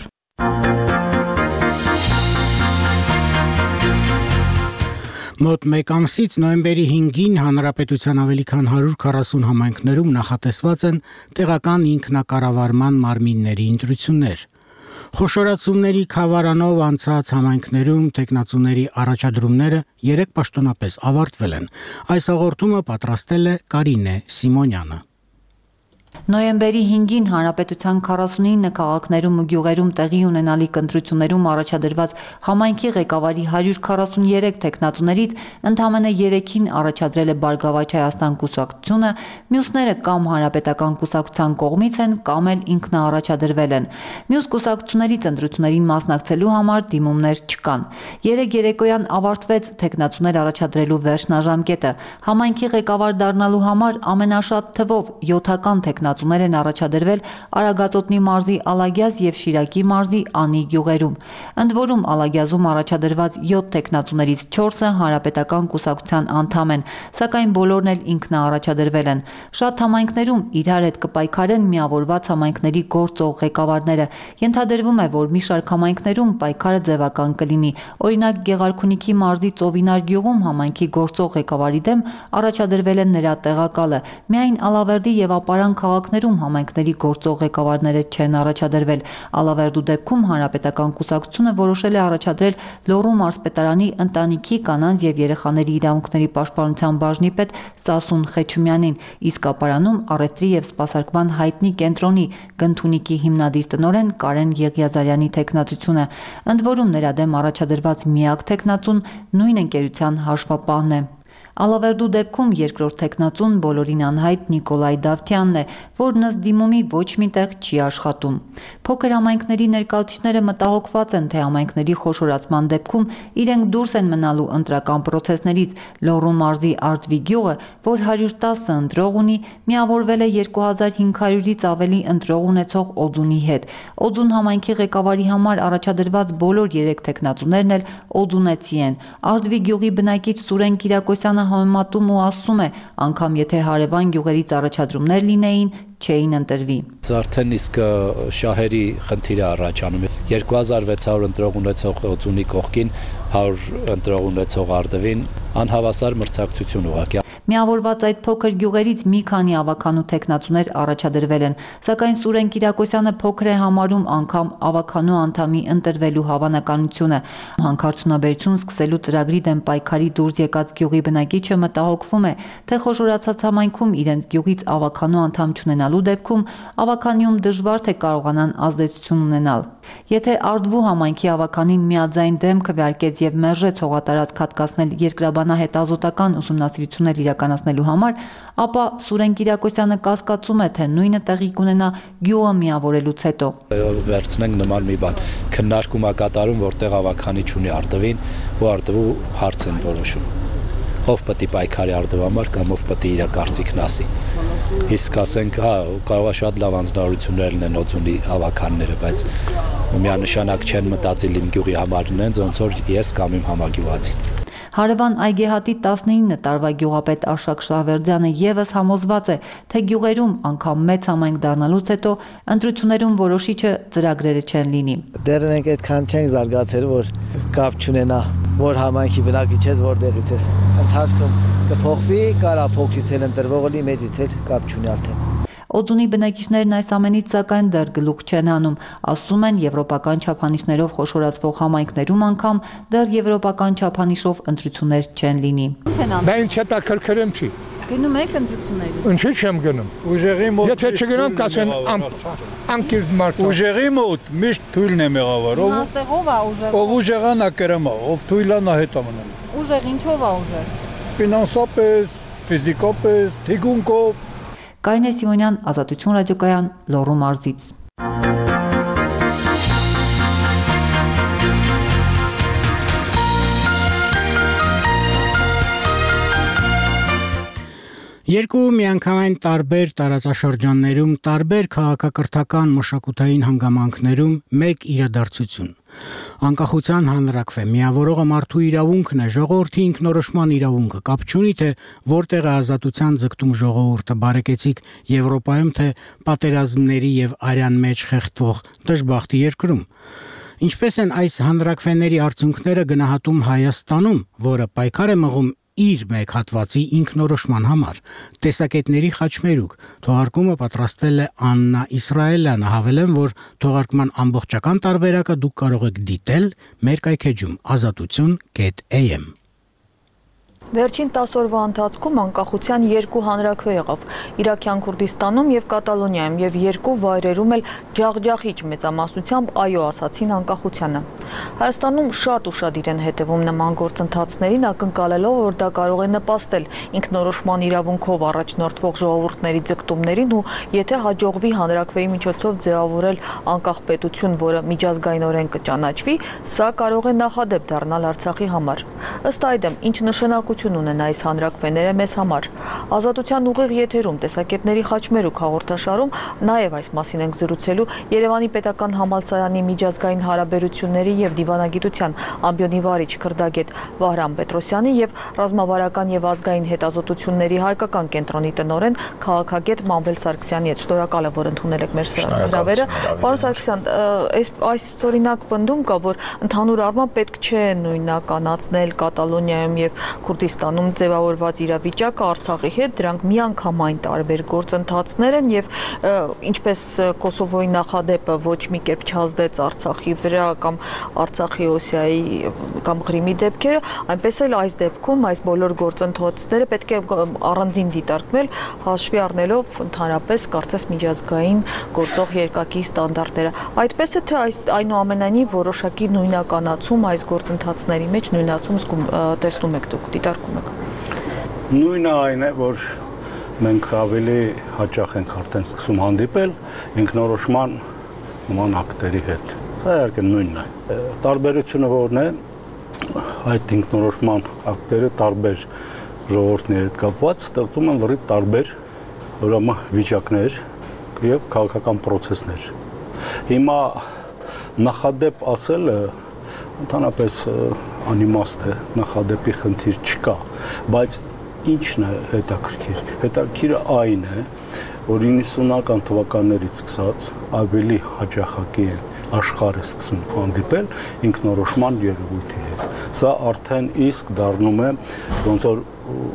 Մոտ մեկ ամսից նոյեմբերի հինգին հանրապետության ավելի քան հարյուր քառասուն համայնքներում նախատեսված են տեղական ինքնակառավարման մարմինների ընտրություններ։ Խոշորացումների խավարանով անցած համայնքներում տեխնացուների առաջադրումները երեք պաշտոնապես ավարտվել են։ Այս հաղորդումը պատրաստել է Կարինե Սիմոնյանը։ Նոյեմբերի հինգին հանրապետության քառասունինը քաղաքներում ու գյուղերում տեղի ունենալիք ընտրություններում առաջադրված համայնքի ղեկավարի հարյուր քառասուներեք տեխնատուներից ընդամենը երեքին առաջադրել է Բարգավաճ Հայաստան կուսակցությունը, մյուսները կամ հանրապետական կուսակցության կողմից են, կամ էլ ինքնաառաջադրվել են։ Մյուս կուսակցություններից ընտրություններին մասնակցելու համար դիմումներ չկան։ Երեկ երեկոյան ավարտվեց տեխնատուներ առաջադրելու վերջնաժամկետը։ Համայնքի ղեկավար դառնալու համար ամենաշատ թվով յոթական տեխնատուներ են առաջադրվել Արագածոտնի մարզի Ալագյազ եւ Շիրակի մարզի Անի գյուղերում։ Ընդ որում Ալագյազում առաջադրված յոթ տեխնատուներից չորսը հանրապետական կուսակցության անդամ են, սակայն բոլորն էլ ինքնաառաջադրվել են։ Շատ համայնքներում իրար հետ կպայքարեն միավորված համայնքների գործող ղեկավարները։ Ենթադրվում է, որ մի շարք համայնքներում պայքարը ձևական կլինի։ Օրինակ Գեղարքունիքի մարզի Ծովինար գյուղում համայնքի գործող ղեկավարի դեմ առաջադրվել է նրա տեղակալը։ Միայն Ալավերդի եւ Ապարան քաղաքներում համայնքների գործող ղեկավարները չեն առաջադրվել։ Ալավերդու դեպքում հանրապետական կուսակցությունը որոշել է առաջադրել Լոռու մարզպետարանի ընտանիքի, կանանց եւ երեխաների իրավունքների պաշտպանության բաժնի պետ Սասուն Խեչումյանին, իսկ Ապարանում առևտրի եւ սպասարկման հայտնի կենտրոնի Գնթունիքի հիմնադիր տնօրեն Կարեն Եղիազարյանի տեխնատությունը։ Ընդ որում նրա դեմ առաջադրված միակ տեխնատուն նույն ընկերության հաշվապահն է։ Ալավերդու դեպքում երկրորդ տեխնատուն բոլորին անհայտ Նիկոլայ Դավթյանն է, որն ըստ դիմումի ոչ մի տեղ չի աշխատում։ Փոքր համայնքների ներկայացուցիչները մտահոգված են, թե համայնքների խոշորացման դեպքում իրենք դուրս են մնալու ընտրական պրոցեսներից։ Լոռու մարզի Արտվի գյուղը, որ հարյուր տասը ընտրող ունի, միավորվել է երկու հազար հինգ հարյուրից ավելի ընտրող ունեցող Օձունի հետ։ Օձուն համայնքի ղեկավարի համար առաջադրված բոլոր երեք տեխնատուներն էլ օձունեցի են։ Արտվի գյուղի բնակիչ Սուրեն Կիրակոսյանը համեմատում ու ասում է, անգամ եթե հարևան գյուղերից առաջադրումներ լինեին, չէին ընտրվի։ Արդեն իսկ շահերի խնդիրը առաջանում է։ երկու հազար վեց հարյուր ընտրող ունեցող Օձունի կողքին հարյուր ընտրող ունեցող Արդվին անհավասար մրցակցություն ուղղակի։ Միավորված այդ փոքր գյուղերից մի քանի ավականու տեխնացուներ առաջադրվել են, սակայն Սուրեն Կիրակոսյանը փոքր է համարում անգամ ավականու անդամի ընտրվելու հավանականությունը։ Հանքարդյունաբերություն սկսելու ծրագրի դեմ պայքարի դուրս եկած գյուղի բնակիչը մտահոգվում է, թե խոշորացած համայնքում իրենց գյուղից ավականու անդամ չունենալու դեպքում ավականիում դժվար թե կարողանան ազդեցություն ունենալ։ Եթե Արդվու համայնքի ավականին միաձայն դեմ քվեարկեց եւ մերժեց հողատարածք հատկացնել երկրաբանահետազոտական ուսումնասիրություններ իրականացնելու համար, ապա Սուրեն Կիրակոսյանը կասկածում է, թե նույնը տեղի կունենա գյուղը միավորելուց հետո։ Վերցնենք նման մի բան, քննարկում է կատարում, որտեղ ավականի չունի Արդվին, ու Արդվու հարց են որոշում։ Ով պետք է պայքարի Արդվու համար կամ ով պետք է իր կարծիքն ասի։ Իսկ ասենք, հա, կարող է շատ լավ անձնարարություններ լինեն օձունի ավականները, բայց միանշանակ չեն մտածել իմ գյուղի համար նենց, ոնց որ ես կամ իմ համագյուղացին։ Հարևան Այգեհատի տասնինը տարվա գյուղապետ Աշակ Շահվերդյանը եւս համոզված է, թե գյուղերում անգամ մեծ համայնք դառնալուց հետո ընտրություններում որոշիչը ծրագրերը չեն լինի։ Դեռ մենք այդքան չենք զարգացել, որ կապ չունենա, որ համայնքի բնակիչ ես, որտեղից ես։ Ընթացքում կփոխվի, կարա փոքրից էլ ընտրվողը լի, մեծից էլ կապ չունի արդեն։ Օձունի բնակիչներն այս ամենից սակայն դեռ գլուխ չեն հանում, ասում են եվրոպական չափանիշներով խոշորացվող համայնքներում անգամ դեռ եվրոպական չափանիշով ընտրություններ չեն լինի։ Դա ինձ հետաքրքրեմ չի։ Գնում եք ընտրությունների։ Ինչի՞ չեմ գնում։ Ուժեղի մոտ։ Եթե չգնամ, կասեն անկիրդ մարդ։ Ուժեղի մոտ միշտ թույլն է մեղավոր։ Ով է ուժեղ։ Ով ուժեղանա կրեմա, ով թույլա նա հետ ամնան։ Ուժեղ ինչով է ուժեղ։ Ֆինանսապես, ֆիզիկապես, թիկունքով։ Կարինե Սիմոնյան, Ազատություն ռադիոկայան, Լոռու մարզից։ Երկու միանգամայն տարբեր տարածաշրջաններում, տարբեր քաղաքակրթական մշակութային հանգամանքներում մեկ իրադարձություն։ Անկախության հանրաքվե միավորողը մարդու իրավունքն է, ժողովրդի ինքնորոշման իրավունքը, կապ չունի թե որտեղ է ազատության ձգտում ժողովուրդը, բարեկեցիկ Եվրոպայում, թե պատերազմների եւ արյան մեջ խեղդվող դժբախտի երկրում։ Ինչպես են այս հանրաքվեների արդյունքները գնահատում Հայաստանում, որը պայքար է մղում իր մեկ հատվածի ինքնորոշման համար։ Տեսակետների խաչմերուկ թողարկումը պատրաստել է Աննա Իսրայելյանը, հավելեմ, որ թողարկման ամբողջական տարբերակը դուք կարող եք դիտել մեր կայքեջում ազատություն կետ էյ էմ։ Վերջին տասը օրվա ընթացքում անկախության երկու հանրաքվե եղավ Իրաքյան Քուրդիստանում եւ Կատալոնիայում եւ երկու վայրերում էլ ջախջախիչ մեծամասնությամբ այո ասացին անկախությանը։ Հայաստանում շատ ուշադիր են հետևում նման գործընթացներին, ակնկալելով, որ դա կարող է նպաստել ինքնորոշման իրավունքով առաջնորդվող ժողովուրդների ձգտումներին ու եթե հաջողվի հանրաքվեի միջոցով ձևավորել անկախ պետություն, որը միջազգայինորեն կճանաչվի, սա կարող է նախադեպ դառնալ Արցախի համար։ Ըստ այդմ, ինչ նշանակություն ունեն այս հանրաքվեները մեզ համար։ Ազատության ուղիղ եթերում տեսակետների խաչմերուկ հաղորդաշարում նաև այս մասին ենք զրուցելու Երևանի պետական համալսարանի միջազգային հարաբերությունների եւ դիվանագիտության ամբիոնի վարիչ քրդագետ Վահրամ Պետրոսյանի եւ ռազմավարական եւ ազգային հետազոտությունների հայկական կենտրոնի տնօրեն քաղաքագետ Մանվել Սարգսյանի հետ։ Շնորհակալ եմ, որ ընդունել եք մեր հրավերը։ Պարոն Սարգսյան, այս այս օրինակ պնդում կա, որ ընդհանուր առմամբ պետք չէ նույնականացնել Կատալոնիայում եւ Քուրդիստանում ձևավորված իրավիճակը Արցախի հետ, դրանք միանգամայն տարբեր գործընթացներ են եւ ինչպես Կոսովոյի նախադեպը ոչ մի կերպ չազդեց Արցախի վրա կամ Արցախի Օսիայի կամ Ղրիմի դեպքերը, այնպես էլ այս դեպքում այս բոլոր գործընթացները պետք է առանձին դիտարկվել, հաշվի առնելով ընդհանրապես կարծես միջազգային գործող երկակի ստանդարտները։ Այդպես է թե այս այնուամենայնիվ որոշակի նույնականացում այս գործընթացների մեջ նույնացում տեսնում եք դուք, դիտարկում եք։ Նույնը այն է, որ մենք ավելի հաճախ ենք արդեն սկսում հանդիպել ինքնորոշման նման ակտերի հետ։ Դա իհարկե նույնն է։ Տարբերությունը որն է, այդ ինքնորոշման ակտերը տարբեր ժողովուրդների հետ կապված ստեղծում են լրիվ տարբեր ուրեմն վիճակներ եւ քաղաքական process-ներ։ Հիմա նախադեպ ասելը ընդհանրապես անիմաստ է, նախադեպի խնդիր չկա, բայց ինչն է հետաքրքիր։ Հետաքրքիրը այն է, որ իննսունական թվականներից սկսած ավելի հաճախակի է աշխարհը սկսում հանդիպել ինքնորոշման երևույթի հետ։ հետ։ Սա արդեն իսկ դառնում է ոնց որ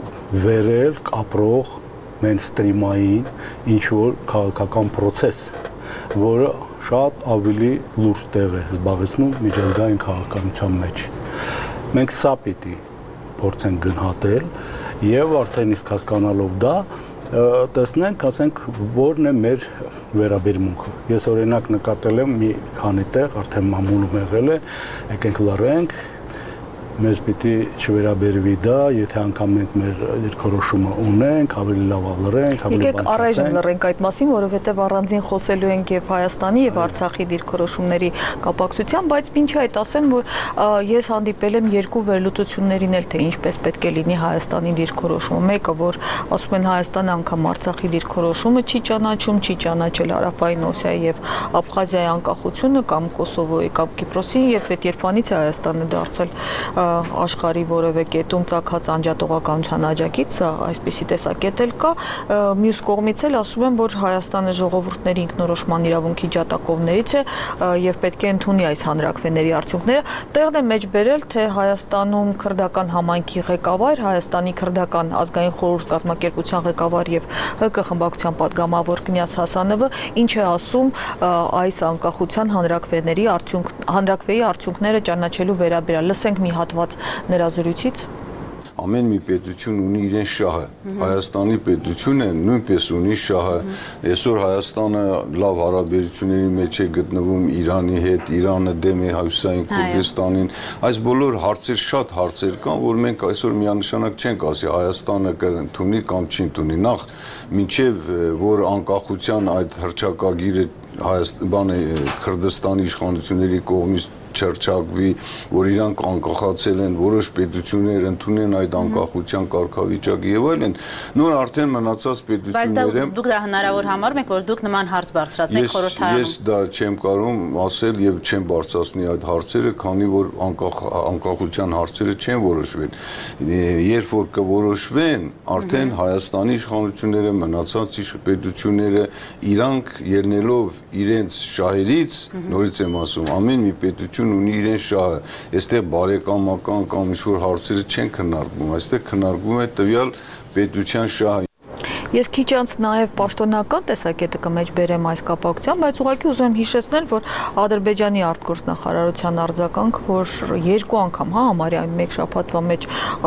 վերել ապրող մենստրիմային ինչ որ քաղաքական process, որը շատ ավելի լուրջ տեղ է զբաղեցնում միջազգային քաղաքականության մեջ։ Մենք սա պիտի փորձենք գնահատել եւ արդեն իսկ հասկանալով դա տեսնենք, ասենք, որն է մեր վերաբերմունքը։ Ես օրինակ նկատել եմ մի քանի տեղ արդեն մամուլում եղել է, եկենք լռենք, մեզ պիտի չվերաբերվի դա, եթե անգամ մենք մեր դիրքորոշումը ունենք, ավելի լավ լռենք, ավելի բան չասենք։ Եկեք առայժմ լռենք այդ մասին, որովհետև առանձին խոսելու ենք եւ Հայաստանի եւ Արցախի դիրքորոշումների կապակցությամբ, բայց ինչ այդ ասեմ, որ ես հանդիպել եմ երկու վերլուծություններին էլ, թե ինչպես պետք է լինի Հայաստանի դիրքորոշումը։ Մեկը, որ ասում են Հայաստանը անգամ Արցախի դիրքորոշումը չի ճանաչում, չի ճանաչել Հարավային Օսիայի եւ Աբխազիայի անկախությունը կամ Կոսովոյի կամ Կիպրոսի, եւ այդ երբանից է Հայաստանը դարձել աշխարհի որևէ կետում ցակած անջատողականության աջակից, այսպիսի տեսակետ էլ կա։ Մյուս կողմից էլ ասում են, որ Հայաստանը ժողովուրդների ինքնորոշման իրավունքի ջատագովներից է եւ պետք է ընդունի այս հանրաքվեների արդյունքները։ Տեղն է մեջ բերել, թե Հայաստանում քրդական համայնքի ղեկավար, Հայաստանի քրդական ազգային խորհուրդ կազմակերպության ղեկավար եւ ՀԿ խմբակցության падգամավոր Կնյազ Հասանովը ինչ է ասում այս անկախության հանրաքվեների արդյունք հանրաքվեի արդյունքները ճանաչելու վերաբերյալ։ Լսենք մի հատված նրա զրույցից։ Ամեն մի պետություն ունի իրեն շահը։ Հայաստանի պետությունը նույնպես ունի շահը։ Այսօր Հայաստանը լավ հարաբերությունների մեջ է գտնվում Իրանի հետ, Իրանը դեմ է Հյուսիսային Քուրդիստանին։ Այս բոլոր հարցեր շատ հարցեր կան, որ մենք այսօր միանշանակ չենք ասի Հայաստանը կընդունի կամ չի ընդունի։ Նախ մինչև որ անկախության այդ հռչակագիրը Հայաստանի Քրդստանի իշխանությունների կողմից չրչակվի, որ իրանք անկախացել են, որոշ պետություններ ընդունեն այդ անկախության կարգավիճակը եւ այլն, նոր արդեն մնացած պետությունները։ Բայց դուք դա հնարավոր համարում եք, որ դուք նման հարց բարձրացնեք խորհրդարանում։ Ես դա չեմ կարող ասել եւ չեմ բարձրացնի այդ հարցերը, քանի որ անկախության հարցերը չեն որոշվել։ Երբ որ կորոշվեն, արդեն Հայաստանի իշխանությունները, մնացած պետությունները իրանք ելնելով իրենց շահերից, նորից եմ ասում, ամեն մի պետություն ունի իրեն շահը, այստեղ բարեկամական կամ ինչ-որ հարցերը չեն քննարկվում, այստեղ քննարկվում է տվյալ պետության շահը։ Ես քիչ անց նաև պաշտոնական տեսակետը կմեջ բերեմ այս կապակցությամբ, բայց ուղղակի ուզում եմ հիշեցնել, որ Ադրբեջանի արտգործնախարարության արձագանք, որ երկու անգամ, հա, համարյա մեկ շաբաթվա մեջ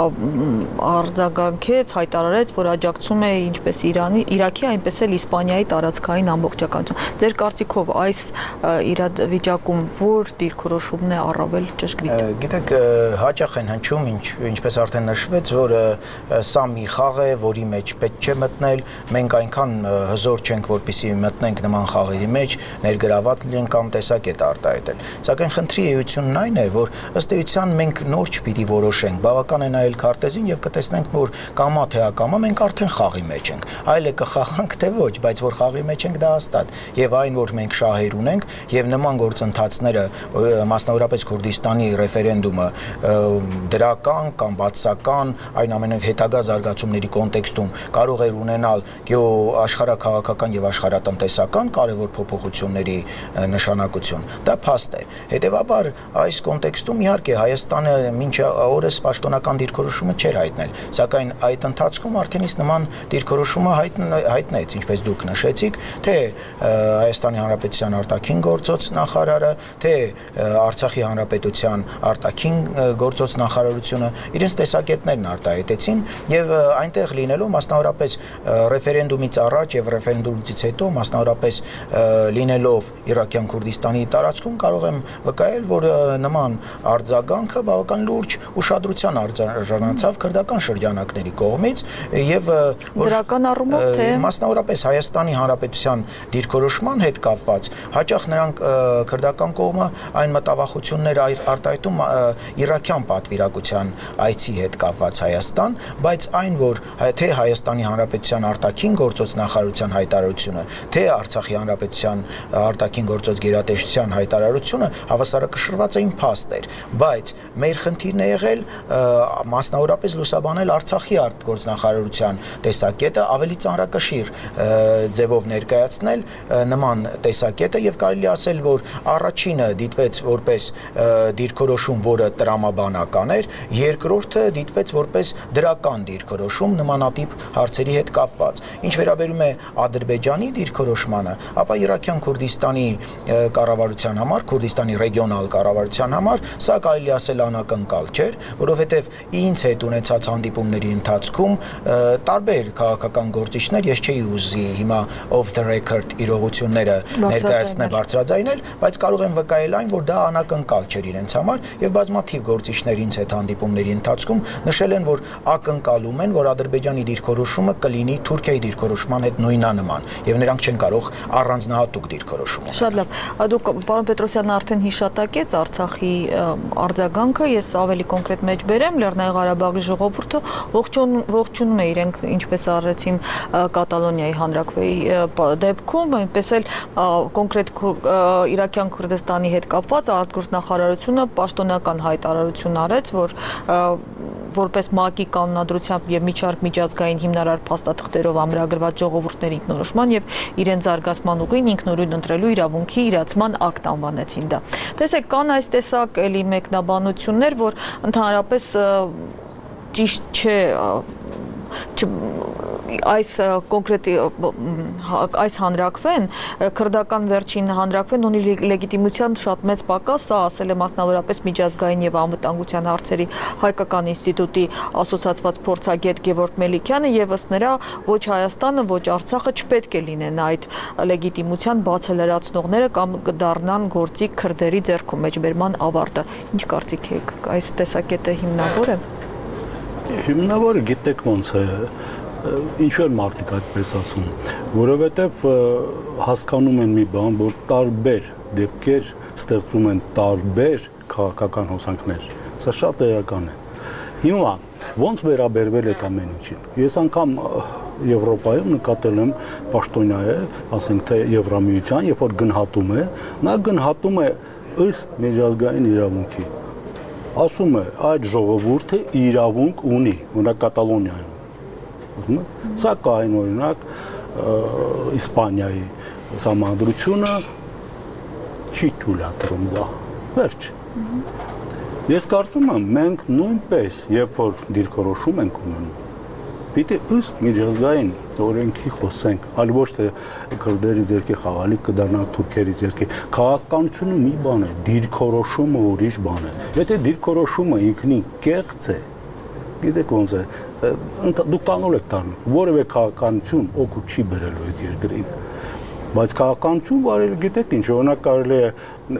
արձագանքեց, հայտարարեց, որ աջակցում է ինչպես Իրանի, Իրաքի, այնպես էլ Իսպանիայի տարածքային ամբողջականություն։ Ձեր կարծիքով այս իրավիճակում որ դիրքորոշումն է առավել ճշգրիտ։ Գիտեք, հաճախ են հնչում, ինչպես արդեն նշվեց, որ սա մի խաղ է, որի մեջ պետք չէ մտնել, մենք այնքան հզոր չենք, որպեսզի մտնենք նման խաղերի մեջ, ներգրաված լինենք կամ տեսակետ արտահայտել։ Սակայն խնդրի էությունն այն է, որ ըստ էության մենք նոր չպիտի որոշենք, բավական է նայել քարտեզին եւ կտեսնենք, որ կամա թե ակամա մենք արդեն խաղի մեջ ենք։ Այլ է կխաղանք թե ոչ, բայց որ խաղի մեջ ենք դա հաստատ։ Եվ այն, որ մենք շահեր ունենք եւ նման գործընթացները, մասնավորապես Քուրդիստանի ռեֆերենդումը դրական կամ բացասական, այնուամենայնիվ հետագա զարգացումների կոնտեքստում կարող է ունենալ գեոաշխարհաքաղաքական եւ աշխարհատնտեսական կարևոր փոփոխությունների նշանակություն։ Դա փաստ է։ Հետևաբար այս կոնտեքստում իհարկե Հայաստանը մինչ օրս պաշտոնական դիրքորոշումը չէր հայտնել, սակայն այդ ընթացքում արդեն իսկ նման դիրքորոշումը հայտնեց, ինչպես դուք նշեցիք, թե Հայաստանի Հանրապետության արտաքին գործոց նախարարը, թե Արցախի Հանրապետության արտաքին գործոց նախարարությունը իրենց տեսակետներն արտահայտեցին եւ այնտեղ լինելով մասնավորապես ռեֆերենդումից առաջ եւ ռեֆերենդումից հետո մասնավորապես լինելով Իրաքյան Քուրդիստանի տարածքում կարող եմ վկայել, որ նման արձագանքը բավական լուրջ ուշադրության արժանացավ քրդական շրջանակների կողմից եւ դրական առումով թե մասնավորապես Հայաստանի Հանրապետության դիրքորոշման հետ կապված հաճախ նրանք քրդական կողմը այն մտավախություններ արտահայտում Իրաքյան պատվիրակության այցի հետ կապված Հայաստան, բայց այն որ թե Հայաստանի Հանրապետության արտաքին գործոց նախարարության հայտարարությունը, թե Արցախի հանրապետության արտաքին գործոց գերատեսչության հայտարարությունը հավասարակշռված էին փաստ էր, բայց մեր խնդիրն է եղել մասնավորապես լուսաբանել Արցախի արտգործնախարարության տեսակետը ավելի ծանրակշիռ ձևով ներկայացնել նման տեսակետը եւ կարելի ասել, որ առաջինը դիտվեց որպես դիրքորոշում, որը տրամաբանական էր, երկրորդը դիտվեց որպես դրական դիրքորոշում նմանատիպ հարցերի հետ կապված։ Ինչ վերաբերում է Ադրբեջանի դիրքորոշմանը, ապա Իրաքյան Քուրդիստանի կառավարության համար, Քուրդիստանի ռեգիոնալ կառավարության համար սա կարելի ասել անակնկալ չէր, որովհետև ինձ հետ ունեցած հանդիպումների ընթացքում տարբեր քաղաքական գործիչներ, ես չէի ուզի հիմա off the record իրողությունները ներկայացնել բարձրաձայնել, բայց կարող եմ վկայել այն, որ դա անակնկալ չէր իրենց համար եւ բազմաթիվ գործիչներ ինձ հետ հանդիպումների ընթացքում նշել են, որ ակնկալում են, որ Ադրբեջանի դիրքորոշումը կլինի Թուրքիայի դիրքորոշման հետ նույնանման եւ նրանք չեն կարող առանձնահատուկ դիրքորոշում ունենալ։ Շատ լավ։ Դուք պարոն Պետրոսյանն արդեն հիշատակեց Արցախի արձագանքը, ես ավելի կոնկրետ մեջ բերեմ, Լեռնային Ղարաբաղի ժողովուրդը ողջունում է իրենք ինչպես արեցին Կատալոնիայի հանրաքվեի դեպքում, այնպես էլ կոնկրետ Իրաքյան Քուրդիստանի հետ կապված արտգործնախարարությունը պաշտոնական հայտարարություն արեց, որ որպես ՄԱԿ-ի կանոնադրությամբ եւ միջարկ միջազգային հիմնարար փաստաթղթերով ամրագրված ժողովուրդների ինքնորոշման եւ իրենց զարգացման ուղին ինքնուրույն ընտրելու իրավունքի իրացման ակտ անվանեցին դա։ Տեսեք, կան այս տեսակ էլի մեկնաբանություններ, որ ընդհանրապես ճիշտ չէ այս կոնկրետ այս հանրաքվեն, քրդական վերջին հանրաքվեն ունի լեգիտիմության շատ մեծ պակաս, սա ասել է մասնավորապես միջազգային եւ անվտանգության հարցերի հայկական ինստիտուտի ասոցիացված փորձագետ Գևորգ Մելիքյանը եւ ըստ նրա ոչ Հայաստանը, ոչ Արցախը չպետք է լինեն այդ լեգիտիմության բացելրացնողները կամ կդառնան գործի քրդերի ձեռքում մեջբերման ավարտը։ Ինչ կարծիք եք, այս տեսակետը հիմնավոր է։ Հիմնավորը գիտեք ոնց է, ինչու են մարդիկ այդպես ասում, որովհետև հասկանում են մի բան, որ տարբեր դեպքեր ստեղծում են տարբեր քաղաքական հոսանքներ, սա շատ էական է։ Հիմա ոնց վերաբերվել այդ ամեն ինչին։ Ես անգամ Եվրոպայում նկատել եմ պաշտոնյա է, ասենք թե Եվրամիության, երբ որ գնահատում է, նա գնահատում է ըստ միջազգային իրավունքի։ Ասում է, այդ ժողովուրդը իրավունք ունի, օրինակ Կատալոնիայում։ Սակայն օրինակ Իսպանիայի սահմանադրությունը չի թույլատրում դա։ Վերջ։ Ես կարծում եմ, մենք նույնպես, երբ որ դիրքորոշում ենք ունենում, պիտի ըստ միջազգային օրենքի խոսենք, այլ ոչ թե քրդերի ձեռքի խաղալիք կդառնանք թուրքերի ձեռքի։ Քաղաքականությունը մի բան է, դիրքորոշումը ուրիշ բան է։ Եթե դիրքորոշումը ինքնին կեղծ է, գիտեք ոնց է, դուք տանուլ եք տանում, որևէ քաղաքականություն օգուտ չի բերելու այդ երկրին։ Բայց քաղաքականություն վարել գիտեք ինչ, օրինակ կարելի է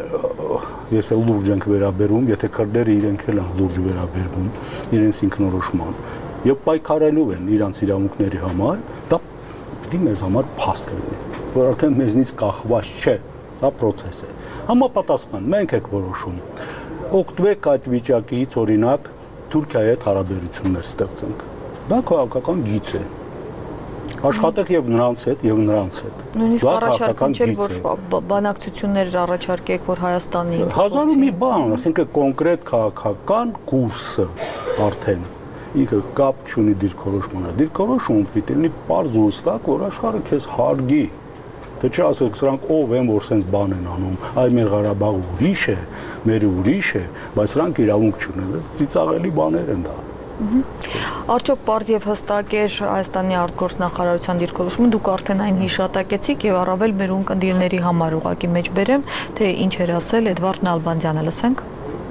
ես էլ լուրջ ենք վերաբերում, եթե քրդերը իրենք էլ են լուրջ վերաբերվում իրենց ինքնորոշման եւ պայքարելու են իրանց իրավունքների համար, դա պիտի մեզ համար փաստ լինի, որ արդեն մեզնից կախված չէ, դա process է։ Համապատասխան մենք եք որոշում։ Օգտվեք այդ վիճակից, օրինակ Թուրքիայի հետ հարաբերություններ ստեղծենք։ Դա քաղաքական գիծ է։ Աշխատեք եւ նրանց հետ եւ նրանց հետ։ Նույնիսկ առաջարկում չեք, որ բանակցություններ առաջարկեք, որ Հայաստանի հազար ու մի բան, ասենք կոնկրետ քաղաքական կուրսը արդեն ինքը կապ չունի դիրքորոշմանը։ Դիրքորոշումը պիտի լինի պարզ ու հստակ, որ աշխարհը քեզ հարգի։ Թե չէ ասեք, սրանք ով են, որ սենց բան են անում, այ մեր Ղարաբաղը ուրիշ է, մերը ուրիշ է, բայց սրանք իրավունք չունեն, ծիծաղելի բաներ են դա։ Արդյոք պարզ եւ հստակ էր Հայաստանի արտգործնախարարության դիրքորոշումը, դուք արդեն այն հիշատակեցիք եւ առավել մեր ունկնդիրների համար ուղղակի մեջ բերեմ, թե ինչ էր ասել Էդվարդ Նալբանդյանը, լսենք։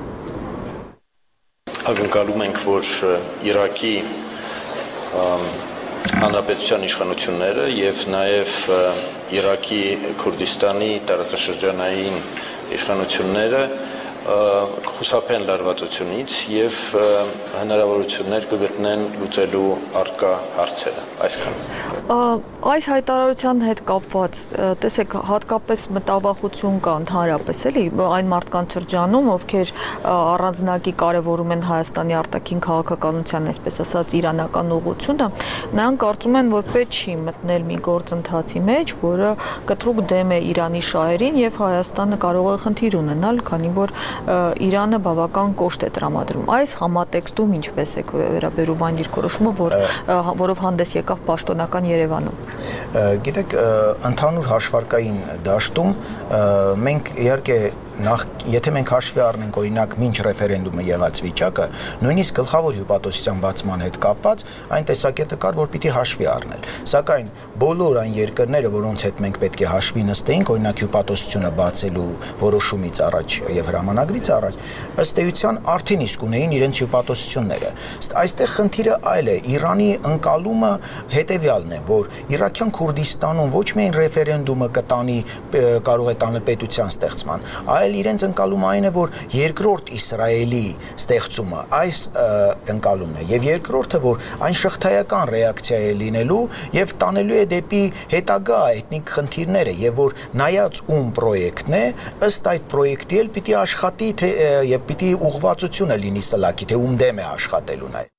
Ակնկալում ենք, որ Իրաքի հանրապետության իշխանությունները եւ նաեւ Իրաքի Քուրդիստանի տարածաշրջանային իշխանությունները կխուսափեն լարվածությունից եւ հնարավորություններ կգտնեն լուծելու առկա հարցերը։ Այսքան։ Այս հայտարարության հետ կապված, տեսեք, հատկապես մտավախություն կա ընդհանրապես, էլի, այն մարդկանց շրջանում, ովքեր առանձնակի կարևորում են Հայաստանի արտաքին քաղաքականության, այսպես ասած, իրանական ուղղությունը, նրանք կարծում են, որ պետք չի մտնել մի գործընթացի մեջ, որը կտրուկ դեմ է Իրանի շահերին եւ Հայաստանը կարող է խնդիր ունենալ, քանի որ Իրանը բավական կոշտ է տրամադրում։ Այս համատեքստում ինչպես է վերաբերում այն դիրքորոշումը, որ որով հանդես եկավ պաշտոնական Երևանում։ Գիտեք, ընդհանուր հաշվարկային դաշտում մենք իհարկե նախ եթե մենք հաշվի առնենք օրինակ մինչ ռեֆերենդումը եղած վիճակը, նույնիսկ գլխավոր հյուպատոսության բացման հետ կապված այն տեսակետը կար, որ պիտի հաշվի առնել։ Սակայն բոլոր այն երկրները, որոնց հետ մենք պետք է հաշվի նստեինք, օրինակ հյուպատոսությունը բացելու որոշումից առաջ եւ հրամանագրից առաջ, ըստ էության արդեն իսկ ունեին իրենց հյուպատոսությունները։ Այստեղ խնդիրը այլ է։ Իրանի ընկալումը հետեւյալն է, որ Իրաքյան Քուրդիստանում ոչ միայն ռեֆերենդումը կտանի կարող է տանել պետության ստեղծման, այլ իրենց ընկալումը այն է, որ երկրորդ Իսրայելի ստեղծումը այս ընկալումն է, եւ երկրորդը, որ այն շղթայական ռեակցիա է լինելու եւ տանելու է դեպի հետագա էթնիկ խնդիրները, եւ որ նայած ում պրոյեկտն է, ըստ այդ պրոյեկտի էլ պիտի աշխատի թե եւ պիտի ուղղվածությունը լինի սլաքի, թե ում դեմ է աշխատելուն այ։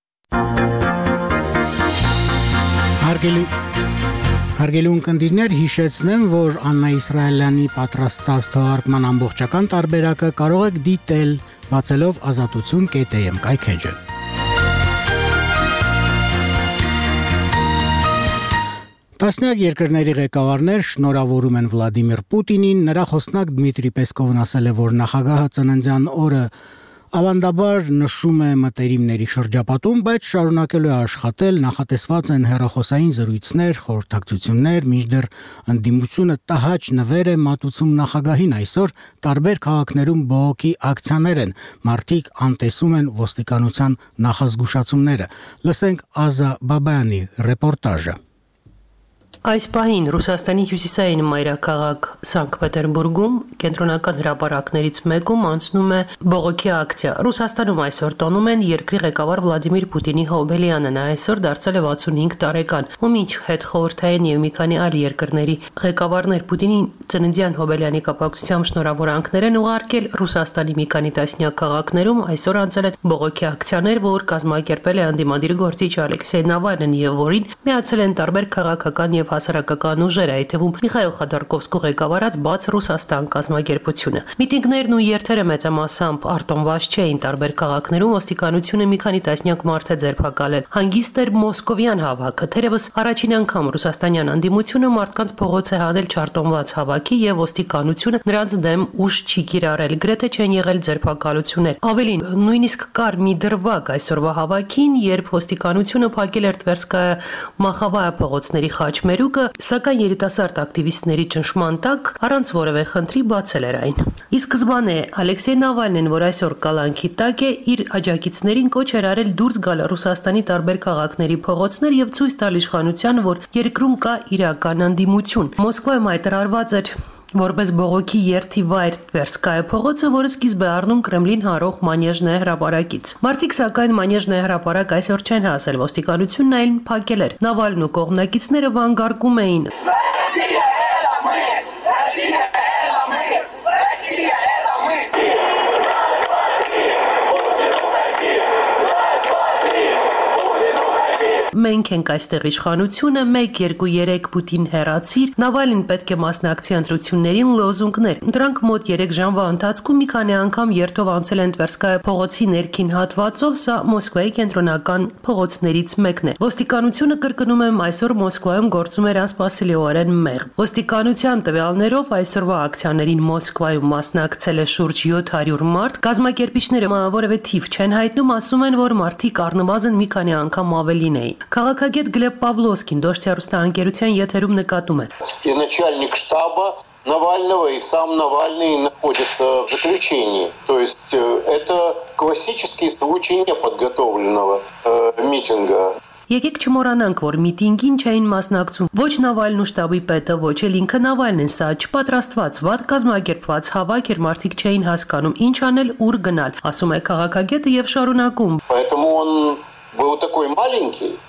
Հարգելի Հարգելի ունկնդիրներ, հիշեցնեմ, որ Աննա Իսրայելյանի պատրաստած թողարկման ամբողջական տարբերակը կարող եք դիտել բացելով ազատություն կետ էմ կայքեջը։ Տասնյակ երկրների ղեկավարներ շնորհավորում են Վլադիմիր Պուտինին, նրա խոսնակ Դմիտրի Պեսկովն ասել է, որ նախագահը ծննդյան օրը ավանդաբար նշում է մտերիմների շրջապատում, բայց շարունակելու է աշխատել, նախատեսված են հեռախոսային զրույցներ, խորհրդակցություններ, մինչդեռ ընդդիմությունը տհաճ նվեր է մատուցում նախագահին այսօր տարբեր քաղաքներում բողոքի ակցիաներ են, մարդիկ անտեսում են ոստիկանության նախազգուշացումները։ Լսենք Ազա Բաբայանի ռեպորտաժը։ Այս պահին Ռուսաստանի հյուսիսային մայրաքաղաք Սանկտ Պետերբուրգում կենտրոնական հրապարակներից մեկում անցնում է բողոքի ակցիա։ Ռուսաստանում այսօր տոնում են երկրի ղեկավար Վլադիմիր Պուտինի հոբելյանը, նա այսօր դարձել է վաթսունհինգ տարեկան, ում ինչ հետխորհրդային եւ մի քանի այլ երկրների ղեկավարներ Պուտինի ծննդյան հոբելյանի կապակցությամբ շնորհավորանքներ են ուղարկել Ռուսաստանի մի քանի տասնյակ քաղաքներում այսօր անցել են բողոքի ակցիաներ, որ կազմակերպել է անդիմադիր գործիչ Ալեքսեյ Նավալնին եւ որին միացել են տարբեր քաղաքական եւ հասարակական ուժեր, այդ թվում Միխայիլ Խոդորկովսկու ղեկավարած Բաց Ռուսաստան կազմակերպությունը։ Միտինգներն ու երթերը մեծամասամբ արտոնված չէին, տարբեր քաղաքներում ոստիկանությունը մի քանի տասնյակ մարդ է ձերբակալել։ Հանգիստ էր մոսկովյան հավաքը, թերևս առաջին անգամ ռուսաստանյան անդիմությունը մարդկանց փողոց է հանել չարտոնված հավաքի եւ ոստիկանությունը նրանց դեմ ուժ չի կիրառել, գրեթե չեն եղել ձերբակալություններ։ Ավելին, նույնիսկ կար մի դրվագ այսօրվա հավաքին, երբ ոստիկանությունը փակել էր Տվերսկայա Մախավայա փողոցների խաչմերուկը, սակայն երիտասարդ ակտիվիստների ճնշման տակ առանց որևէ խնդրի բացել էր այն։ Ի սկզբանե Ալեքսեյ Նավալնին, որ այսօր կալանքի տակ է, իր աջակիցներին կոչ էր արել դուրս գալ Ռուսաստանի տարբեր քաղաքների փողոցներ եւ ցույց տալ իշխանությանը, որ երկրում կա իրական անդիմություն։ Մոսկվայում հայտարարված էր որպես բողոքի երթի վայր Տվերսկայա փողոցը, որը սկիզբ է առնում Կրեմլին հարող Մանեժնե հրապարակից։ Մարդիկ սակայն Մանեժնե հրապարակ այսօր չեն հասել, ոստիկանությունն այլ փակել էր։ Նավալն ու կողմնակիցները վանգարկում էին։ Մենք ենք այստեղ իշխանությունը, մեկ, երկու, երեք Պուտին հեռացիր, Նավալին պետք է մասնակցի ընտրություններին լոզունգներ։ Դրանք մոտ երեք ժամվա ընթացքում մի քանի անգամ երթով անցել են Տվերսկայա փողոցի ներքին հատվածով, սա Մոսկվայի կենտրոնական փողոցներից մեկն է։ Ոստիկանությունը կրկնում եմ այսօր Մոսկվայում գործում էր անսպասելիորեն մեղմ։ Ոստիկանության տվյալներով այսօրվա ակցիաներին Մոսկվայում մասնակցել է շուրջ յոթ հարյուր մարդ, կազմակերպիչները որևէ թիվ չեն հայտնում, ասում են, որ մարդիկ առնվազն մի քանի անգամ ավելին էին։ Քաղաքագետ Գլեբ Պավլովսկին Դոշտ հեռուստաընկերության եթերում նկատում է. И начальник штаба Навального, и сам Навальный находится в заключении. То есть это классический случай неподготовленного э, митинга. Եկեք չմոռանանք, որ միտինգին չէին մասնակցում ոչ Նավալն ու շտաբի պետը, ոչ էլ ինքը Նավալն, սա չպատրաստված, վատ կազմակերպված հավաք էր, մարդիկ չէին հասկանում ինչ անել, ուր գնալ, ասում է քաղաքագետը եւ շարունակում. Поэтому он был такой маленький,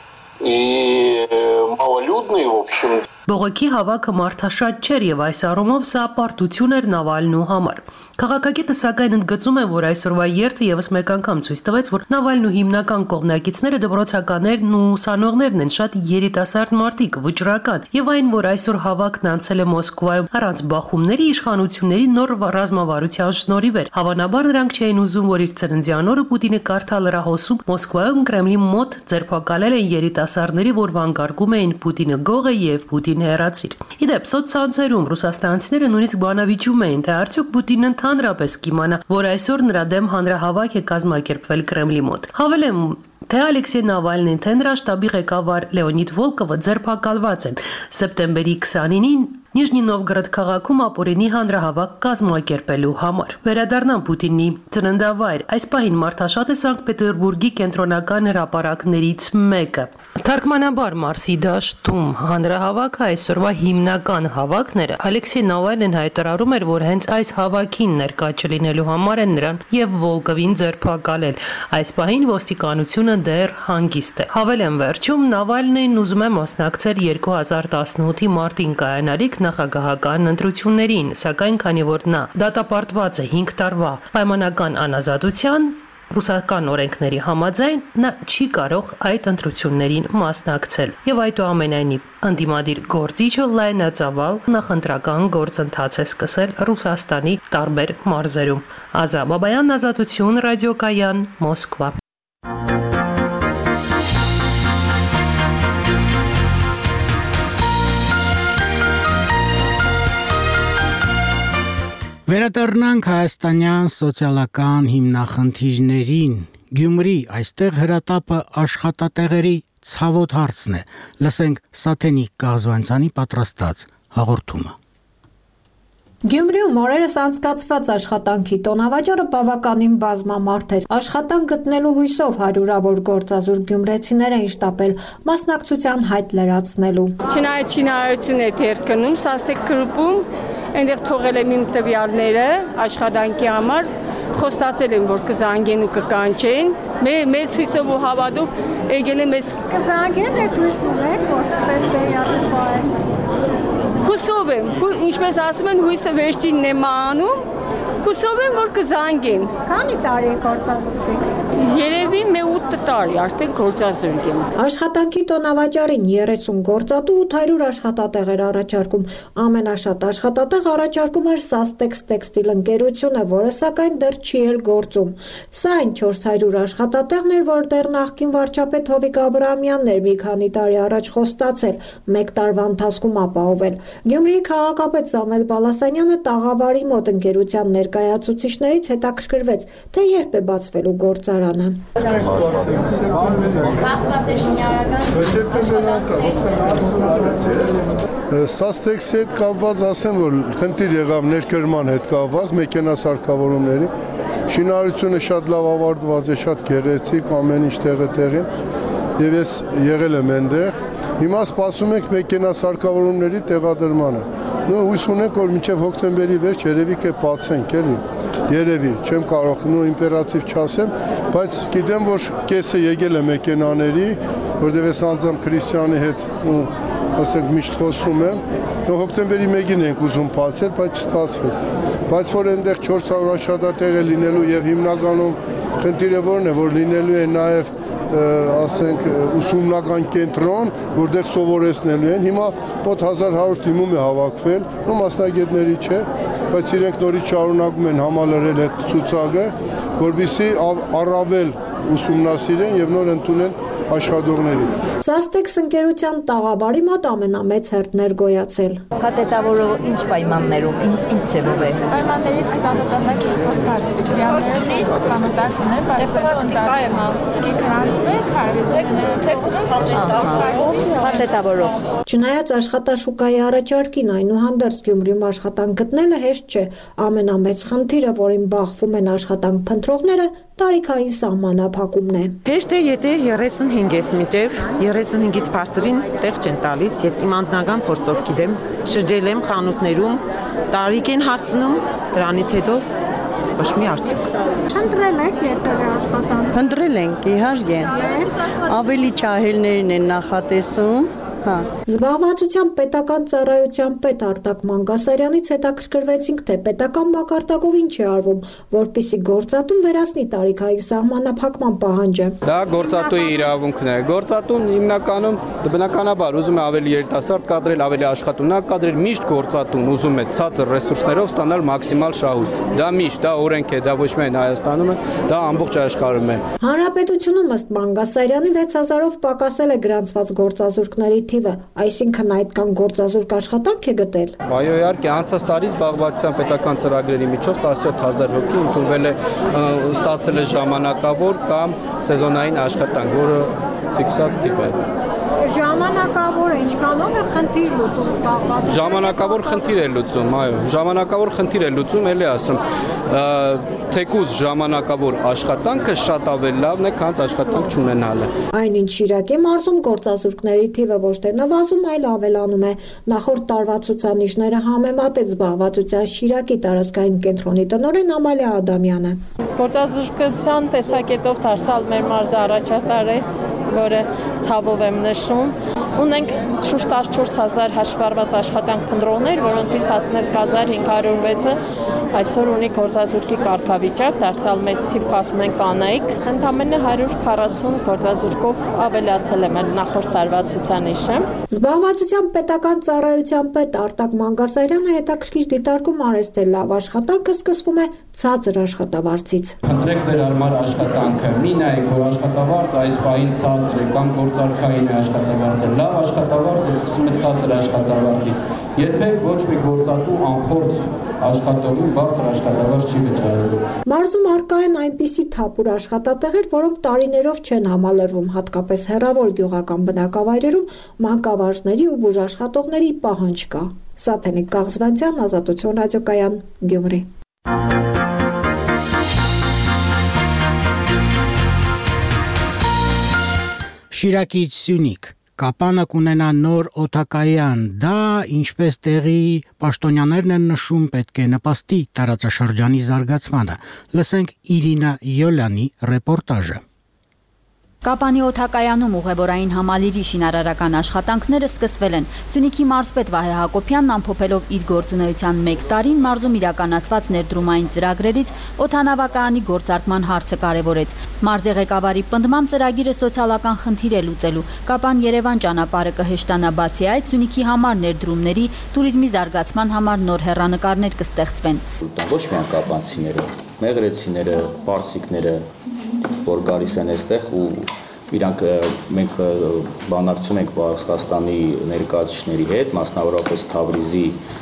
и малолюдный, в общем. Բողոքի հավաքը մարդաշատ չէր եւ այս առումով սա պարտություն էր Նավալնու համար։ Քաղաքագետը սակայն ընդգծում է, որ այսօրվա երթը եւս մեկ անգամ ցույց տվեց, որ Նավալնու հիմնական կողմնակիցները դպրոցականներն ու ուսանողներն են, շատ երիտասարդ մարդիկ, վճռական, եւ այն, որ այսօր հավաքն անցել է Մոսկվայում առանց բախումների, իշխանությունների նոր ռազմավարության շնորհիվ էր։ Հավանաբար նրանք չէին ուզում, որ իր ծննդյան օրը Պուտինը կարդա լրահոսում Մոսկվայում Կրեմլի մոտ ձերբակալել են երիտասարդների, որ վանկարկում էին Պուտինը գող է եւ Պուտին հեռացիր։ Իդեպ սոցցանցերում ռուսաստանցիները նույնիսկ բանավիճում էին, թե արդյոք Պուտինն ընդհանրապես կիմանա, որ այսօր նրա դեմ հանրահավաք է կազմակերպվել Կրեմլի մոտ։ Հավելեմ, թե Ալեքսեյ Նավալնին, թե նրա շտաբի ղեկավար Լեոնիդ Վոլկովը ձերբակալված են։ Սեպտեմբերի քսանինին Նիժնի Նովգորոդ քաղաքում ապօրինի հանրահավաք կազմակերպելու համար։ Վերադառնամ Պուտինի ծննդավայր։ Այս պահին մարդաշատ է Սանկտ Պետերբուրգի կենտրոնական հրապարակներից մեկը։ Թարգմանաբար Մարսի դաշտում հանրահավաքը այսօրվա հիմնական հավաքն էր։ Ալեքսեյ Նավալնին հայտարարում էր, որ հենց այս հավաքին ներկա չլինելու համար են նրան եւ Վոլկովին ձերբակալել։ Այս պահին ոստիկանությունը դեռ հանգիստ է։ Հավելեմ վերջում Նավալնին ուզում է մասնակցել երկու հազար տասնութի մարտին կայանալիք նախագահական ընտրություններին, սակայն քանի որ նա դատապարտված է հինգ տարվա պայմանական անազատության, ռուսական օրենքների համաձայն նա չի կարող այդ ընտրություններին մասնակցել եւ այդուամենայնիվ ընդդիմադիր գործիչը լայնածավալ նախընտրական գործընթաց է սկսել Ռուսաստանի տարբեր մարզերում։ Ազա Բաբայան, Ազատություն, ռադիոկայան, Մոսկվա։ Վերադառնանք հայաստանյան սոցիալական հիմնախնդիրներին։ Գյումրի այստեղ հրատապը աշխատատեղերի ցավոտ հարցն է։ Լսենք Սաթենիկ Կազվանցյանի պատրաստած հաղորդումը։ Գյումրիում օրերս անցկացված աշխատանքի տոնավաճառը բավականին բազմամարդ էր։ Աշխատանք գտնելու հույսով հարյուրավոր գործազուրկ գյումրեցիներ էին շտապել մասնակցության հայտ լրացնելու։ Չնայած շինարարություն է թերքնում Սաստիկ գրուպում, այնտեղ թողել եմ իմ տվյալները աշխատանքի համար, խոստացել եմ, որ կզանգեն ու կկանչեն։ Մեծ հույսով ու հավատով եկել եմ ես կզանգեն եք հույսում եք, որ տեստեյատու բայ։ Հուսով եմ, ինչպես ասում են, հույսը վերջինն է մանում, հուսով եմ, որ կզանգեն։ Քանի տարի եք գործազուրկ եք։ Երևի մի ութ տարի արդեն գործազուրկ եմ։ Աշխատանքի տոնավաճառին երեսուն գործատու ութ հարյուր աշխատատեղ էր առաջարկում։ Ամենաշատ աշխատատեղ առաջարկում էր Sastex Textile ընկերությունը, որը սակայն դեռ չի էլ գործում։ Սա այն չորս հարյուր աշխատատեղն էր, որ դեռ նախկին վարչապետ Հովիկ Աբրահամյանն էր մի քանի տարի առաջ խոստացել մեկ տարվա ընթացքում ապահովել։ Գյումրիի քաղաքապետ Սամվել Բալասանյանը տաղավարի մոտ ընկերության ներկայացուցիչներից հետաքրքրվեց, թե երբ է բացվելու գործարանը։ Sastex-ի հետ կապված ասեմ, որ խնդիր եղավ ներկրման հետ կապված մեքենասարքավորումների, շինարարությունը շատ լավ ավարտված է, շատ գեղեցիկ, ամեն ինչ տեղը տեղին, եւ ես եղել եմ այնտեղ։ Հիմա սպասում ենք մեքենասարքավորումների տեղադրմանը։ Նո հույս ունենք, որ մինչև հոկտեմբերի վերջ երևի կբացենք, էլի։ Երևի, չեմ կարող նո իմպերատիվ չասեմ, բայց գիտեմ, որ կեսը եկել է մեքենաների, որտեղ ես անձամբ Քրիստիանի հետ ու ասենք միշտ խոսում եմ, նո հոկտեմբերի մեկին ենք ուզում բացել, բայց չստացվեց։ Բայց որ այնտեղ չորս հարյուր աշխատատեղ է լինելու եւ հիմնականում խնդիրը որն է, որ լինելու է նաեւ ասենք ուսումնական կենտրոն, որտեղ սովորեցնելու են։ Հիմա մոտ հազար հարյուր դիմում է հավաքվել, ու մասնագետների չէ, բայց իրենք նորից շարունակում են համալրել այդ ցուցակը, որպեսզի առավել ուսումնասիրեն եւ նոր ընդունեն աշխատողների։ Sastex ընկերության տաղավարի մոտ ամենամեծ հերթն էր գոյացել։ Հատետավորը ինչ պայմաններում, ինչ ձևով է։ Պայմաններից կծանոթանաք ինչ բացվի, դրանից կծանոթացնել, բայց հատետավորող։ Չնայած աշխատաշուկայի առաջարկին, այնուհանդերձ Գյումրիում աշխատանք գտնելը հեշտ չէ։ Ամենամեծ խնդիրը, որին բախվում են աշխատանք փնտրողները, տարիքային սահմանափակումն է։ Հեշտ է, եթե երեսունհինգ ես միջև, երեսունհինգից բարձրին տեղ չեն տալիս, ես իմ անձնական փորձով գիտեմ, շրջել եմ խանութներում, տարիք են հարցնում, դրանից հետո ոչ մի արդյունք։ Խնդրել եք երբևէ աշխատանք։ Խնդրել ենք, իհարկե։ Ավելի չահելներն են նախատեսում։ Հա։ Զբաղվածության պետական ծառայության պետ Արտակ Մանգասարյանից հետաքրքրվեցինք, թե պետական մակարդակով ինչ է արվում, որպեսզի գործատուն վերացնի տարիքային սահմանափակման պահանջը։ Դա գործատուի իրավունքն է։ Գործատուն հիմնականում բնականաբար ուզում է ավելի երիտասարդ կադրել, ավելի աշխատունակ կադրել, միշտ գործատուն ուզում է ցածր ռեսուրսներով ստանալ մաքսիմալ շահույթ։ Դա միշտ, դա օրենք է, դա ոչ միայն Հայաստանում է, դա ամբողջ աշխարհում է։ Հանրապետությունում ըստ Մանգասարյանի վեց հազարով պակասել է գրանցված գործազուրկների թիվը, այսինքն այդքան գործազուրկ աշխատանք է գտել։ Այո, իհարկե, անցած տարի զբաղվածության պետական ծրագրերի միջով տասնյոթ հազար հոգի ընդունվել է, ստացել է ժամանակավոր կամ սեզոնային աշխատանք, որը ֆիքսած տիպ է։ Ժամանակավոր է, ինչքանով է խնդիր լուծում զբաղված։ Ժամանակավոր խնդիր է լուծում, այո, ժամանակավոր խնդիր է լուծում, էլի ասում, թեկուզ ժամանակավոր աշխատանքը շատ ավելի լավն է, քան աշխատանք չունենալը։ Այնինչ Շիրակի մարզում գործազուրկների թիվը ոչ թե նվազում, այլ ավելանում է։ Նախորդ տարվա ցուցանիշները համեմատեց զբաղվածության Շիրակի տարածքային կենտրոնի տնօրեն Ամալիա Ադամյանը։ Գործազուրկության տեսակետով դարձյալ մեր մարզը առաջատար է, որը ցավով եմ նշում։ Ունենք շուրջ տասնչորս հազար հաշվառված աշխատանք փնտրողներ, որոնցից տասնմեկ հազար հինգ հարյուր վեցը այսօր ունի գործազուրկի կարգավիճակ, դարձյալ մեծ թիվ կազմում են կանայք, ընդամենը հարյուր քառասուն գործազուրկով ավելացել է մեր նախորդ տարվա ցուցանիշը։ Զբաղվածության պետական ծառայության պետ Արտակ Մանգասարյանը հետաքրքիր դիտարկում արեց, թե լավ աշխատանքը սկսվում է ցածր աշխատավարձից։ Խնդրեք ձեր հարմար աշխատանքը, մի նայեք, որ աշխատավարձ այս պահին ցածր է կամ գործարքային է աշխատավարձը, լավ աշխատավարձը սկսում է ցածր աշխատավարձից։ Երբեք ոչ մի գործատու անփորձ աշխատողին բարձր աշխատավարձ չի վճարելու։ Մարզում առկա են այնպիսի թափուր աշխատատեղեր, որոնք տարիներով չեն համալրվում, հատկապես հեռավոր գյուղական բնակավայրերում մանկավարժների ու բուժաշխատողների պահանջ կա։ Սաթենիկ Կաղզվանցյան, Ազատություն ռադիոկայան, Գյումրի։ Շիրակից Սյունիք Կապանը կունենա նոր օդակայան, դա ինչպես տեղի պաշտոնյաներն են նշում, պետք է նպաստի տարածաշրջանի զարգացմանը։ Լսենք Իրինա Յոլյանի ռեպորտաժը։ Կապանի օդակայանում ուղևորային համալիրի շինարարական աշխատանքները սկսվել են։ Սյունիքի մարզպետ Վահե Հակոբյանն ամփոփելով իր գործունեության մեկ տարին մարզում իրականացված ներդրումային ծրագրերից օդանավակայանի գործարկման հարցը կարևորեց։ Մարզի ղեկավարի պնդմամբ ծրագիրը սոցիալական խնդիր է լուծելու։ Կապան-Երևան ճանապարհը կհեշտանա, բացի այդ Սյունիքի համար ներդրումների, туриզմի զարգացման համար նոր հեռանկարներ կստեղծվեն։ Ոչ միայն կապանցիները, մեղրեցիները, պարսիկները, որ գալիս են այստեղ ու իրանք մենք բանակցում ենք Պարսկաստանի ներկայացուցիչների հետ, մասնավորապես Թավրիզի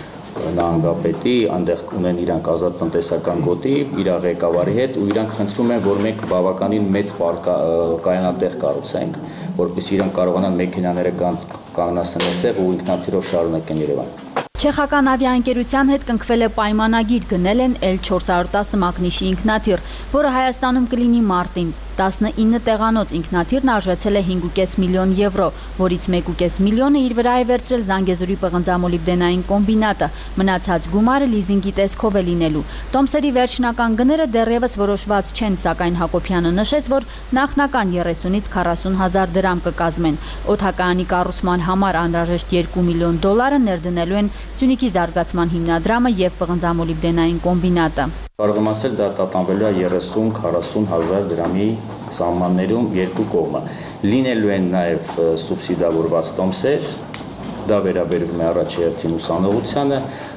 նահանգապետի, այնտեղ ունեն իրանք ազատ տնտեսական գոտի, իր ղեկավարի հետ ու իրանք խնդրում են, որ մենք բավականին մեծ կայանատեղ կառուցենք, որպեսզի իրանք կարողանան մեքենաները կանգնացնել այստեղ ու ինքնաթիռով շարունակեն Երևան։ Չեխական ավիաընկերության հետ կնքվել է պայմանագիր, գնել են Էլ չորս հարյուր տասը մագնիշի ինքնաթիռ, որը Հայաստանում կլինի մարտին։ տասնինը տեղանոց ինքնաթիռն արժեցել է հինգ ու կես միլիոն եվրո, որից մեկ ու կես միլիոնը իր վրա է վերցրել Զանգեզուրի պղնձամոլիբդենային կոմբինատը, մնացած գումարը լիզինգի տեսքով է լինելու։ Տոմսերի վերջնական գները դեռևս որոշված չեն, սակայն Հակոբյանը նշեց, որ նախնական երեսունից քառասուն հազար դրամ կկազմեն։ Օդակայանի կառուցման համար անհրաժեշտ երկու միլիոն դոլարը ներդնելու են Սյունիքի զարգացման հիմնադրամը եւ պղնձամոլիբդենային կոմբինատը։ Կարող եմ ասել, դա տատանվելու է երեսուն քառասուն հազար դրամի սահմաններում երկու կողմը։ Լինելու են նաև սուբսիդավորված տոմսեր, դա վերաբերվում է առաջերտին ուսանողությանը,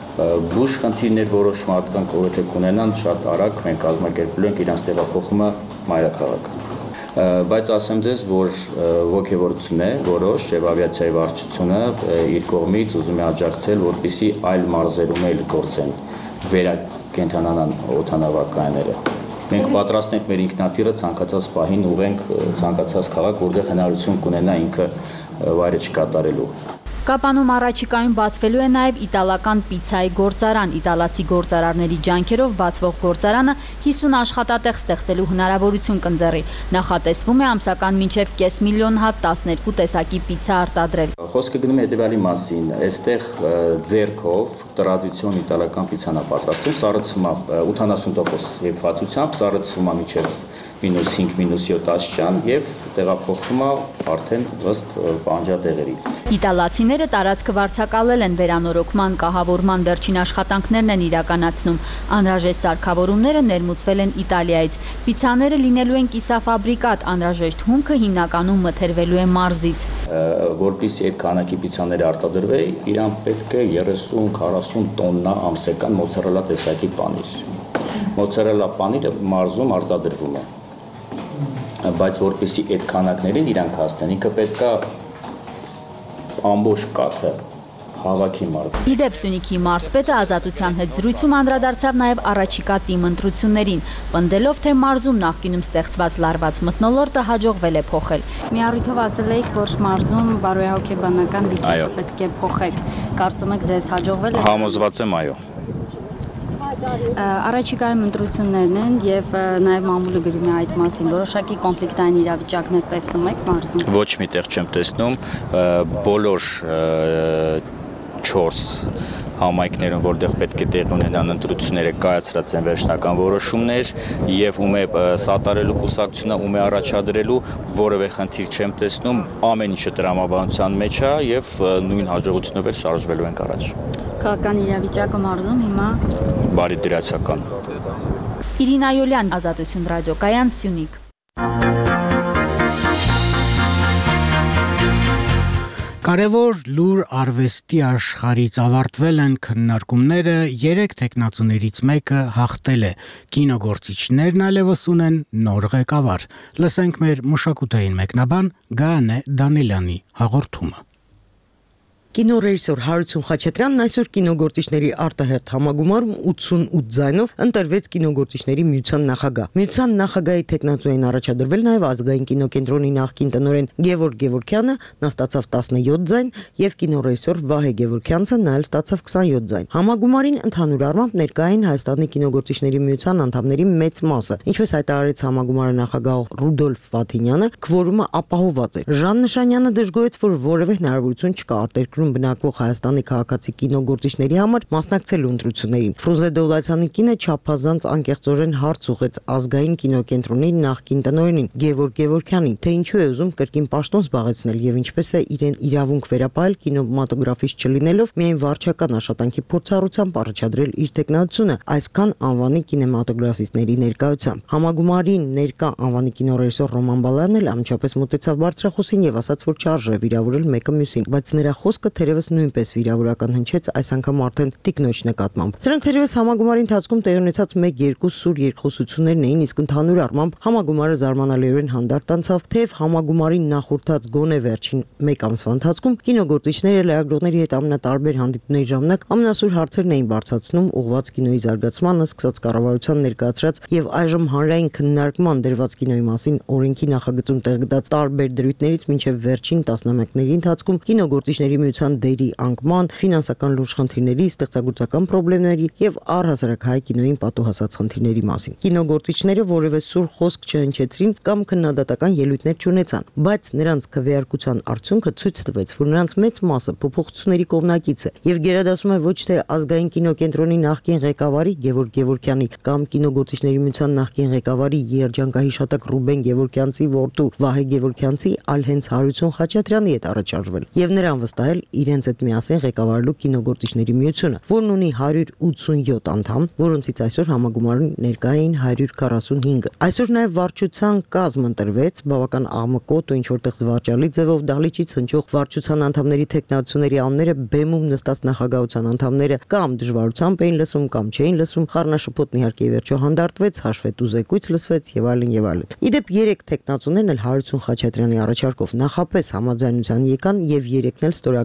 բուժ խնդիրներ որոշ մարդկանց ովեթե կունենան շատ արագ մենք կազմակերպելու ենք իրանց տեղափոխումը մայրաքաղաք։ Բայց ասեմ ձեզ, որ ոգևորություն է որոշ եւ ավիացիայի վարչությունը իր կողմից ուզում է աջակցել, որպեսզի այլ մարզերում էլ գործեն վերակենդանանան օդանավակայանները։ Մենք պատրաստ ենք մեր ինքնաթիռը ցանկացած պահին ուղենք ցանկացած քաղաք, որտեղ հնարավորություն կունենա ինքը վայրը չկատարելու։ Կապանում առաջիկայում բացվելու է նաև իտալական պիցցայի գործարան։ Իտալացի գործարարների ջանքերով բացվող գործարանը հիսուն աշխատատեղ ստեղծելու հնարավորություն կընձեռի։ Նախատեսվում է ամսական մինչև կես միլիոն հատ տասներկու տեսակի պիցցա արտադրել։ Խոսքը գնում է հետևյալի մասին, այստեղ ձեռքով տրադիցիոն իտալական պիցցան է պատրաստում, սառցվում է ութանասուն տոկոս եփվածությամբ, սառցվում է մինչև մինուս հինգ մինուս յոթ աստիճան եւ տեղափոխվում է արդեն ըստ պահանջատեղերի։ Իտալացիները տարածքը վարձակալել են վերանորոգման, կահավորման վերջին աշխատանքներն են իրականացնում։ Անհրաժեշտ սարքավորումները ներմուծվել են Իտալիայից։ Պիցցաները լինելու են կիսաֆաբրիկատ, անհրաժեշտ հումքը հիմնականում մթերվելու է մարզից։ Որպեսզի այդ քանակի պիցցաները արտադրվեի, իրան պետք է երեսուն քառասուն տոննա ամսական մոցարելա տեսակի պանիր։ Մոցարելա պանիրը մարզում արտադրվում է։ Բայց որպեսզի այդ քանակներին իրանք հասնեն, ինքը պետքա ամբողջ կաթը հավաքի մարզը։ Իդեպ Սյունիքի մարզպետը Ազատության հետ զրույցում անդրադարձավ նաև առաջիկա տիմ ընտրություններին, պնդելով, թե մարզում նախկինում ստեղծված լարված մթնոլորտը հաջողվել է փոխել։ Մի առիթով ասել եք, որ մարզում բարոյահոգեբանական վիճակը պետք է փոխեք։ Կարծում եք ձեզ հաջողվել է։ Համոզված եմ, այո։ Առաջիկայում ընտրություններն են եւ նաեւ մամուլը գրում է այդ մասին, որոշակի կոնֆլիկտային իրավիճակներ տեսնում եք մարզում։ Ոչ մի տեղ չեմ տեսնում, բոլոր չորս համայնքներում, որտեղ պետք է տեղի ունենան ընտրությունները, կայացրած են վերջնական որոշումներ եւ ում է սատարելու կուսակցությունը, ում է առաջադրելու, որևէ խնդիր չեմ տեսնում, ամեն ինչը տրամաբանության մեջ է եւ նույն հաջողությունով էլ շարժվելու ենք առաջ։ Քաղաքական իրավիճակը մարզում հիմա բարի դրացական։ Իրինա Յոլյան, Ազատություն ռադիոկայան, Սյունիք։ Կարևոր լուր արվեստի աշխարհից ավարտվել են քննարկումները, երեք տեխնացուներից մեկը հաղթել է։ Կինոգործիչներն այլևս ունեն նոր ղեկավար։ Լսենք մեր մշակութային մեկնաբան Գայանե Դանիելյանի հաղորդումը։ Կինոռեժիսոր Հարություն Խաչատրյանն այսօր կինոգործիչների արտահերթ համագումարում ութսունութ ձայնով ընտրվեց կինոգործիչների միության նախագահ։ Միության նախագահի թեկնածուին առաջադրվել նաև ազգային կինոկենտրոնի նախկին տնօրեն Գևորգ Գևորգյանը, նա ստացավ տասնյոթ ձայն, եւ կինոռեժիսոր Վահե Գևորգյանցը նա էլ ստացավ քսանյոթ ձայն։ Համագումարին ընդհանուր առմամբ ներկա էին Հայաստանի կինոգործիչների միության անդամների մեծ մասը, ինչպես հայտարարեց համագումարի նախագահ Ռուդոլֆ Վաթինյանը, քվորումը ապահովված էր։ Ժան Նշանյանը դժգոհեց, որ որևէ հնարավորություն չկա արտերկրում բնակվող Հայաստանի քաղաքացի կինոգործիչների համար մասնակցելու ընտրություններին։ Ֆրուզե Դոլացյանի կինը չափազանց անկեղծորեն հարց ուղեց ազգային կինոկենտրոնի նախկին տնօրենին Գևորգ Գևորգյանին, թե ինչու է ուզում կրկին պաշտոն զբաղեցնել եւ ինչպես է իրեն իրավունք վերապահել կինոմատոգրաֆիստ չլինելով, միայն վարչական աշխատանքի փորձառությամբ առաջադրել իր տեխնացությունը այսքան անվանի կինեմատոգրաֆիստների ներկայությամբ։ Համագումարին ներկա անվանի կինոռեժիսոր Ռոման Բալյանն էլ անմիջապես մոտեցավ բարձրախոսին եւ ասաց, որ չարժե վիրավորել մեկը մյուսին, բայց նրա խոսքը թերևս նույնպես վիրավորական հնչեց այս անգամ արդեն տիկնոջ նկատմամբ։ Սրանք թերևս համագումարի ընթացքում տեղի ունեցած մեկ-երկու սուր երկխոսություններն էին, իսկ ընդհանուր առմամբ համագումարը զարմանալիորեն հանդարտ անցավ, թեև համագումարին նախորդած գոնե վերջին մեկ ամսվա ընթացքում կինոգործիչները լրագրողների հետ ամենատարբեր հանդիպումների ժամանակ ամենասուր հարցերն էին բարձրացնում ուղղված կինոյի զարգացմանը, սկսած կառավարության ներկայացրած եւ այժմ հանրային քննարկման դրված կինոյի մասին օրենքի նախագծում տեղգտած տարբեր դրույթներից մինչեւ վերջին տասնամյակների ընթացքում կինոգործիչների միության դերի անկման, ֆինանսական լուրջ խնդիրների, ստեղծագործական խնդիրների եւ առհասարակ հայ կինոյին պատոհասած խնդիրների մասին։ Կինոգործիչները որևէ սուր խոսք չհնչեցրին կամ քննադատական ելույթներ չունեցան, բայց նրանց քվեարկության արդյունքը ցույց տվեց, որ նրանց մեծ մասը փոփոխությունների կողմնակից է եւ գերադասում է ոչ թե ազգային կինոկենտրոնի նախկին ղեկավարի Գևորգ Գևորգյանի կամ կինոգործիչների միության նախկին ղեկավարի երջանկահիշատակ Ռուբեն Գևորգյանցի որդու Վահե Գևորգյանցի, այլ հենց Հարություն Խաչատրյանի հետ առաջարժվել եւ նրան վստահել իրենց հետ միասին ղեկավարելու կինոգործիչների միությունը, որն ունի հարյուր ութսունյոթ անդամ, որոնցից այսօր համագումարին ներկա էին հարյուր քառասունհինգ։ Այսօր նաև վարչության կազմ ընտրվեց, բավական աղմկոտ ու ինչ որտեղ զվարճալի ձևով դահլիճից հնչող վարչության անդամների թեկնածուների անունները բեմում նստած նախագահության անդամները կամ դժվարությամբ էին լսում կամ չէին լսում, խառնաշփոթն իհարկե վերջո հանդարտվեց, հաշվետու զեկույց լսվեց եւ այլն եւ այլն։ Իդեպ երեք թեկնածուներն էլ Հարություն Խաչատրյանի առաջարկով նախապես համաձայնության եկան եւ երեքն էլ ստորագրել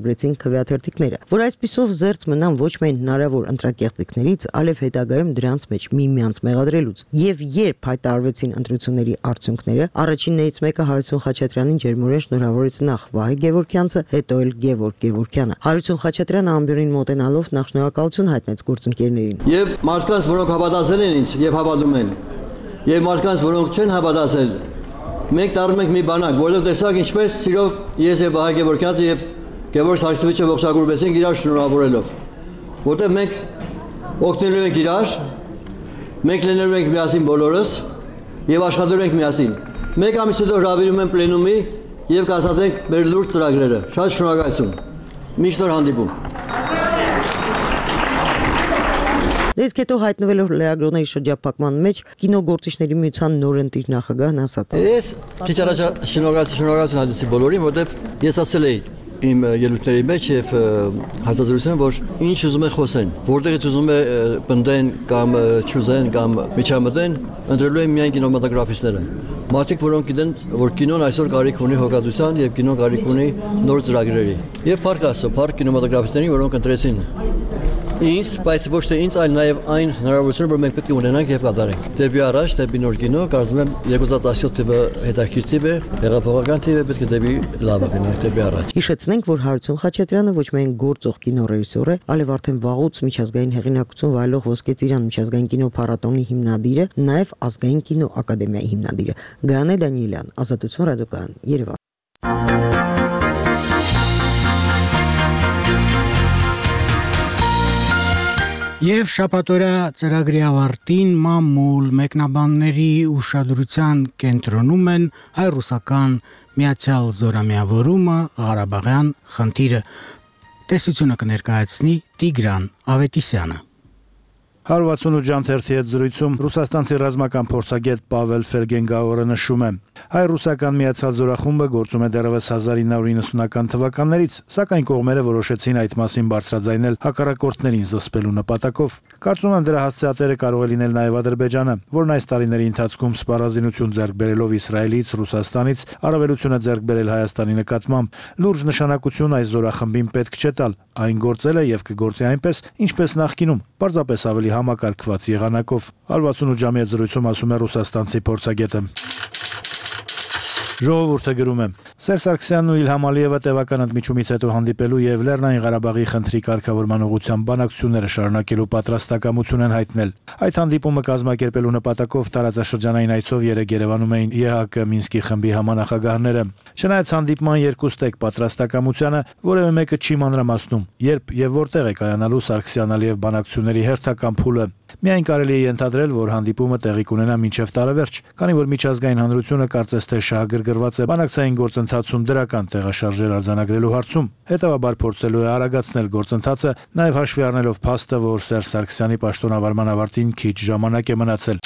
ցուցադրեցին քվեաթերթիկները, որ այսպիսով զերծ մնան ոչ միայն հնարավոր ընտրակեղծիքներից, այլև հետագայում դրանց մեջ միմյանց մեղադրելուց։ Եվ երբ հայտարարվեցին ընտրությունների արդյունքները, առաջիններից մեկը Հարություն Խաչատրյանին ջերմորեն շնորհավորեց նախ Վահե Գևորգյանցը, հետո էլ Գևորգ Գևորգյանը։ Հարություն Խաչատրյանը ամբյոնին մոտենալով նախ շնորհակալություն հայտնեց գործընկերներին։ Եվ մարդկանց, որոնք հավատացել են ինձ եւ հավատում են, եւ մարդկանց, որոնք չեն հավատացել, մենք տարում ենք մի բանակ, որովհետեւ տեսակ ինչպես սիրով ես եւ Վահե Գևորգյանցը եւ Գևորգ Սարգսովիչը ողջագուրվեցինք իրար շնորհավորելով, որովհետեւ մենք օգնելու ենք իրար, մենք լինելու ենք միասին բոլորս եւ աշխատելու ենք միասին։ Մեկ ամիս հետո հրավիրում են պլենումի եւ կասացենք մեր լուրջ ծրագրերը։ Շատ շնորհակալություն։ Միշտ նոր հանդիպում։ Դες հետո հայտնվելով լրագրողների շրջափակման մեջ կինոգործիչների միության նորընտիր նախագահն ասաց. Ես քիչ առաջ շնորհակալություն հայտնեցի բոլորին, որովհետև ես ասել էի իմ ելույթների մեջ եւ հարցազրույցում, որ ինչ ուզում են խոսեն, որտեղից ուզում է պնդեն կամ չուզեն կամ միջամտեն, ընտրելու են միայն կինոմատոգրաֆիստները։ Մարդիկ, որոնք գիտեն, որ կինոն այսօր կարիք ունի հոգատության եւ կինոն կարիք ունի նոր ծրագրերի։ Եվ փառք Աստծո, փառք կինոմատոգրաֆիստներին, որոնք ընտրեցին ինձ, բայց ոչ թե ինձ, այլ նաև այն հնարավորությունը, որ մենք պետք է ունենանք եւ կատարենք։ Դեպի առաջ, դեպի նոր կինո, կարծում եմ երկու հազար տասնյոթ թիվը հետաքրքիր թիվ է, հեղափոխական թիվ է, պետք է դեպի լավը գնանք, դեպի առաջ։ Հիշեցնենք, որ Հարություն Խաչատրյանը ոչ միայն գործող կինոռեժիսոր է, այլև արդեն վաղուց միջազգային հեղինակություն վայելող Ոսկե ծիրան միջազգային կինոփառատոնի հիմնադիրը, նաև ազգային կինո ակադեմիայի հիմնադիրը։ Գայանե Դանիելյան, Ազատություն ռադիոկայան, Երևան։ Եվ շաբաթօրյա ծրագրի ավարտին մամուլ մեկնաբանների ուշադրության կենտրոնում են հայ-ռուսական միացյալ զորամիավորումը, Ղարաբաղյան խնդիրը։ Տեսությունը կներկայացնի Տիգրան Ավետիսյանը։ հարյուր ութսունութ ժամ թերթի հետ զրույցում ռուսաստանցի ռազմական փորձագետ Պավել Ֆելգենգաուրը նշում է. հայ-ռուսական միացյալ զորախումբը գործում է դեռևս հազար ինը հարյուր նվթական թվականներից, սակայն կողմերը որոշեցին այդ մասին բարձրաձայնել հակառակորդներին զսպելու նպատակով։ Կարծում եմ դրա հասցեատերը կարող է լինել նաև Ադրբեջանը, որն այս տարիների ընթացքում սպառազինություն ձեռք բերելով Իսրայելից, Ռուսաստանից առավելություն է ձեռք բերել Հայաստանի նկատմամբ։ Լուրջ նշանակություն այս զորախմբին պետք չէ տալ, այն գործել է եւ կգործի այնպես, ինչպես նախկինում, պարզապես ավելի համակարգված եղանակով։ հարյուր ութսունութ ժամի հետ զրույցում ասում է ռուսաստանցի փորձագետը։ Ժողովուրդը գրում է. Սերժ Սարգսյանն ու Իլհամ Ալիևը տևական ընդմիջումից հետո հանդիպելու եւ Լեռնային Ղարաբաղի խնդրի կարգավորման ուղղությամբ բանակցությունները շարունակելու պատրաստակամություն են հայտնել։ Այդ հանդիպումը կազմակերպելու նպատակով տարածաշրջանային այցով երեկ Երևանում էին Է Հ Կ Մինսկի խմբի համանախագահները։ Չնայած հանդիպման երկուստեք պատրաստակամությանը, որևէ մեկը չի մանրամասնում, երբ եւ որտեղ է կայանալու Սարգսյան-Ալիև բանակցությունների հերթական փուլը։ Միայն կարելի է ենթադրել, որ հանդիպումը տեղի կունենա մինչև տարեվերջ, քանի որ միջազգային հանրությունը կարծես թե շահագրգռված է բանակցային գործընթացում դրական տեղաշարժեր արձանագրելու հարցում, հետևաբար փորձելու է արագացնել գործընթացը, նաև հաշվի առնելով փաստը, որ Սերժ Սարգսյանի պաշտոնավարման ավարտին քիչ ժամանակ է մնացել։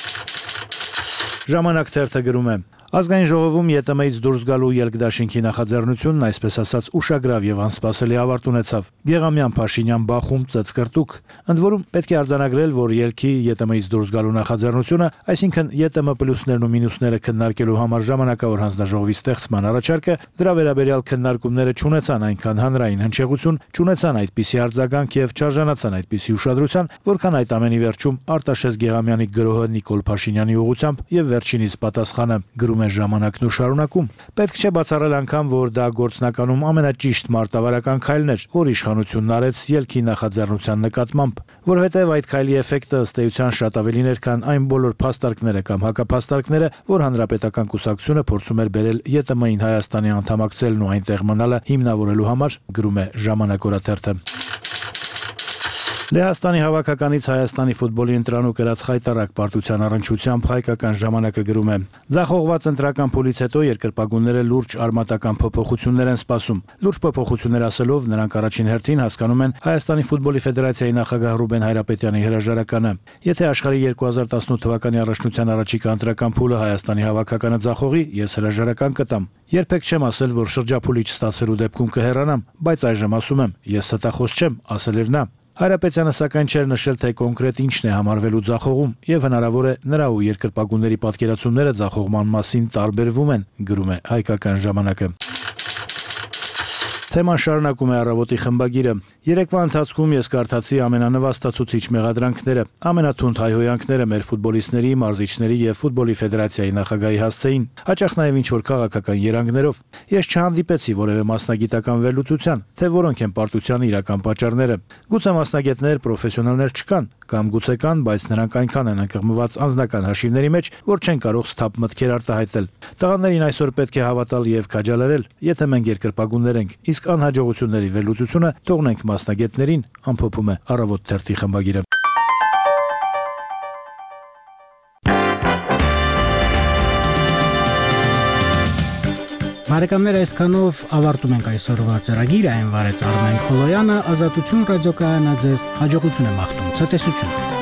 Ժամանակ թերթը գրում է. Ազգային ժողովում Ե Տ Մ-ից դուրս գալու ելքդաշինքի նախաձեռնությունն այսպես ասած ուշագրավ եւ անսպասելի ավարտ ունեցավ։ Գեղամյան Փաշինյան բախում ծծկրտուկ։ Ընդ որում պետք է արձանագրել, որ ելքի Ե Տ Մ-ից դուրս գալու նախաձեռնությունը, այսինքն Ե Տ Մ պլյուսներն ու մինուսները քննարկելու համար ժամանակավոր հանձնաժողովի ստեղծման առաջարկը, դրա վերաբերյալ քննարկումները չունեցան այնքան հանրային հնչեղություն, չունեցան այդպիսի արձագանք եւ չարժանացան այդպիսի ուշադրության, որքան այդ ամենի վերջում Արտաշես Գեղամյանի գրոհը Նիկոլ Փաշինյանի ուղղությամբ եւ վերջինիս պատասխանը գրում է ժամանակն ու շարունակում։ Պետք չէ բացառել անգամ, որ դա գործնականում ամենաճիշտ մարտավարական քայլն էր, որ իշխանությունն արեց ելքի նախաձեռնության նկատմամբ, որովհետև այդ քայլի էֆեկտը ըստ էության շատ ավելին էր, քան այն բոլոր փաստարկները կամ հակափաստարկները, որ հանրապետական կուսակցությունը փորձում էր բերել Ե Տ Մ-ին Հայաստանի անդամակցելն ու այնտեղ մնալը հիմնավորելու համար, գրում է Ժամանակ օրաթերթը։ Լեհաստանի հավաքականից Հայաստանի ֆուտբոլի ընտրանու կրած խայտարակ պարտության առնչությամբ հայկական ժամանակը գրում է. Ձախողված ընտրական փուլից հետո երկրպագունները լուրջ արմատական փոփոխություններ են սպասում։ Լուրջ փոփոխություններ ասելով նրանք առաջին հերթին հասկանում են Հայաստանի ֆուտբոլի ֆեդերացիայի նախագահ Ռուբեն Հայրապետյանի հրաժարականը։ Եթե աշխարհի երկու հազար տասնութ թվականի առաջնության առաջիկա ընտրական փուլը Հայաստանի հավաքականը ձախողի, ես հրաժարական կտամ։ Երբեք չեմ ասել, որ շրջափուլի չստացվելու դեպքում կհեռանամ, բայց այժմ ասում եմ, ես ստախոս չեմ, ասել էր նա։ Հայրապետյանը սակայն չէր նշել, թե կոնկրետ ինչն է համարվելու ձախողում, եւ հնարավոր է նրա ու երկրպագունների պատկերացումները ձախողման մասին տարբերվում են, գրում է հայկական ժամանակը։ Թեման շարունակում է առավոտի խմբագիրը։ Երեկվա ընթացքում ես կարդացի ամենանվաստացուցիչ մեղադրանքները, ամենաթունդ հայհոյանքները մեր ֆուտբոլիստների, մարզիչների եւ ֆուտբոլի ֆեդերացիայի նախագահի հասցեին, հաճախ նաեւ ինչ-որ քաղաքական երանգներով։ Ես չհանդիպեցի որևէ մասնագիտական վերլուծության, թե որոնք են պարտության իրական պատճառները։ Գուցե մասնագետներ, պրոֆեսիոնալներ չկան, կամ գուցե կան, բայց նրանք այնքան են ընկղմված անձնական հաշիվների մեջ, որ չեն կարող սթափ մտքեր արտահայտել։ Տղաներին այսօր պետք է հավատալ եւ քաջալերել, եթե մենք երկրպագուններ ենք, իսկ անհաջողությունների վերլուծությունը թողնենք մասնագետներին, ամփոփում է Առավոտ թերթի խմբագիրը։ Բարեկամներ, այսքանով ավարտում ենք այսօրվա ծրագիրը, այն վարեց Արմեն Խոլոյանը, Ազատություն ռադիոկայանը ձեզ հաջողություն է մաղթում, ցտեսություն։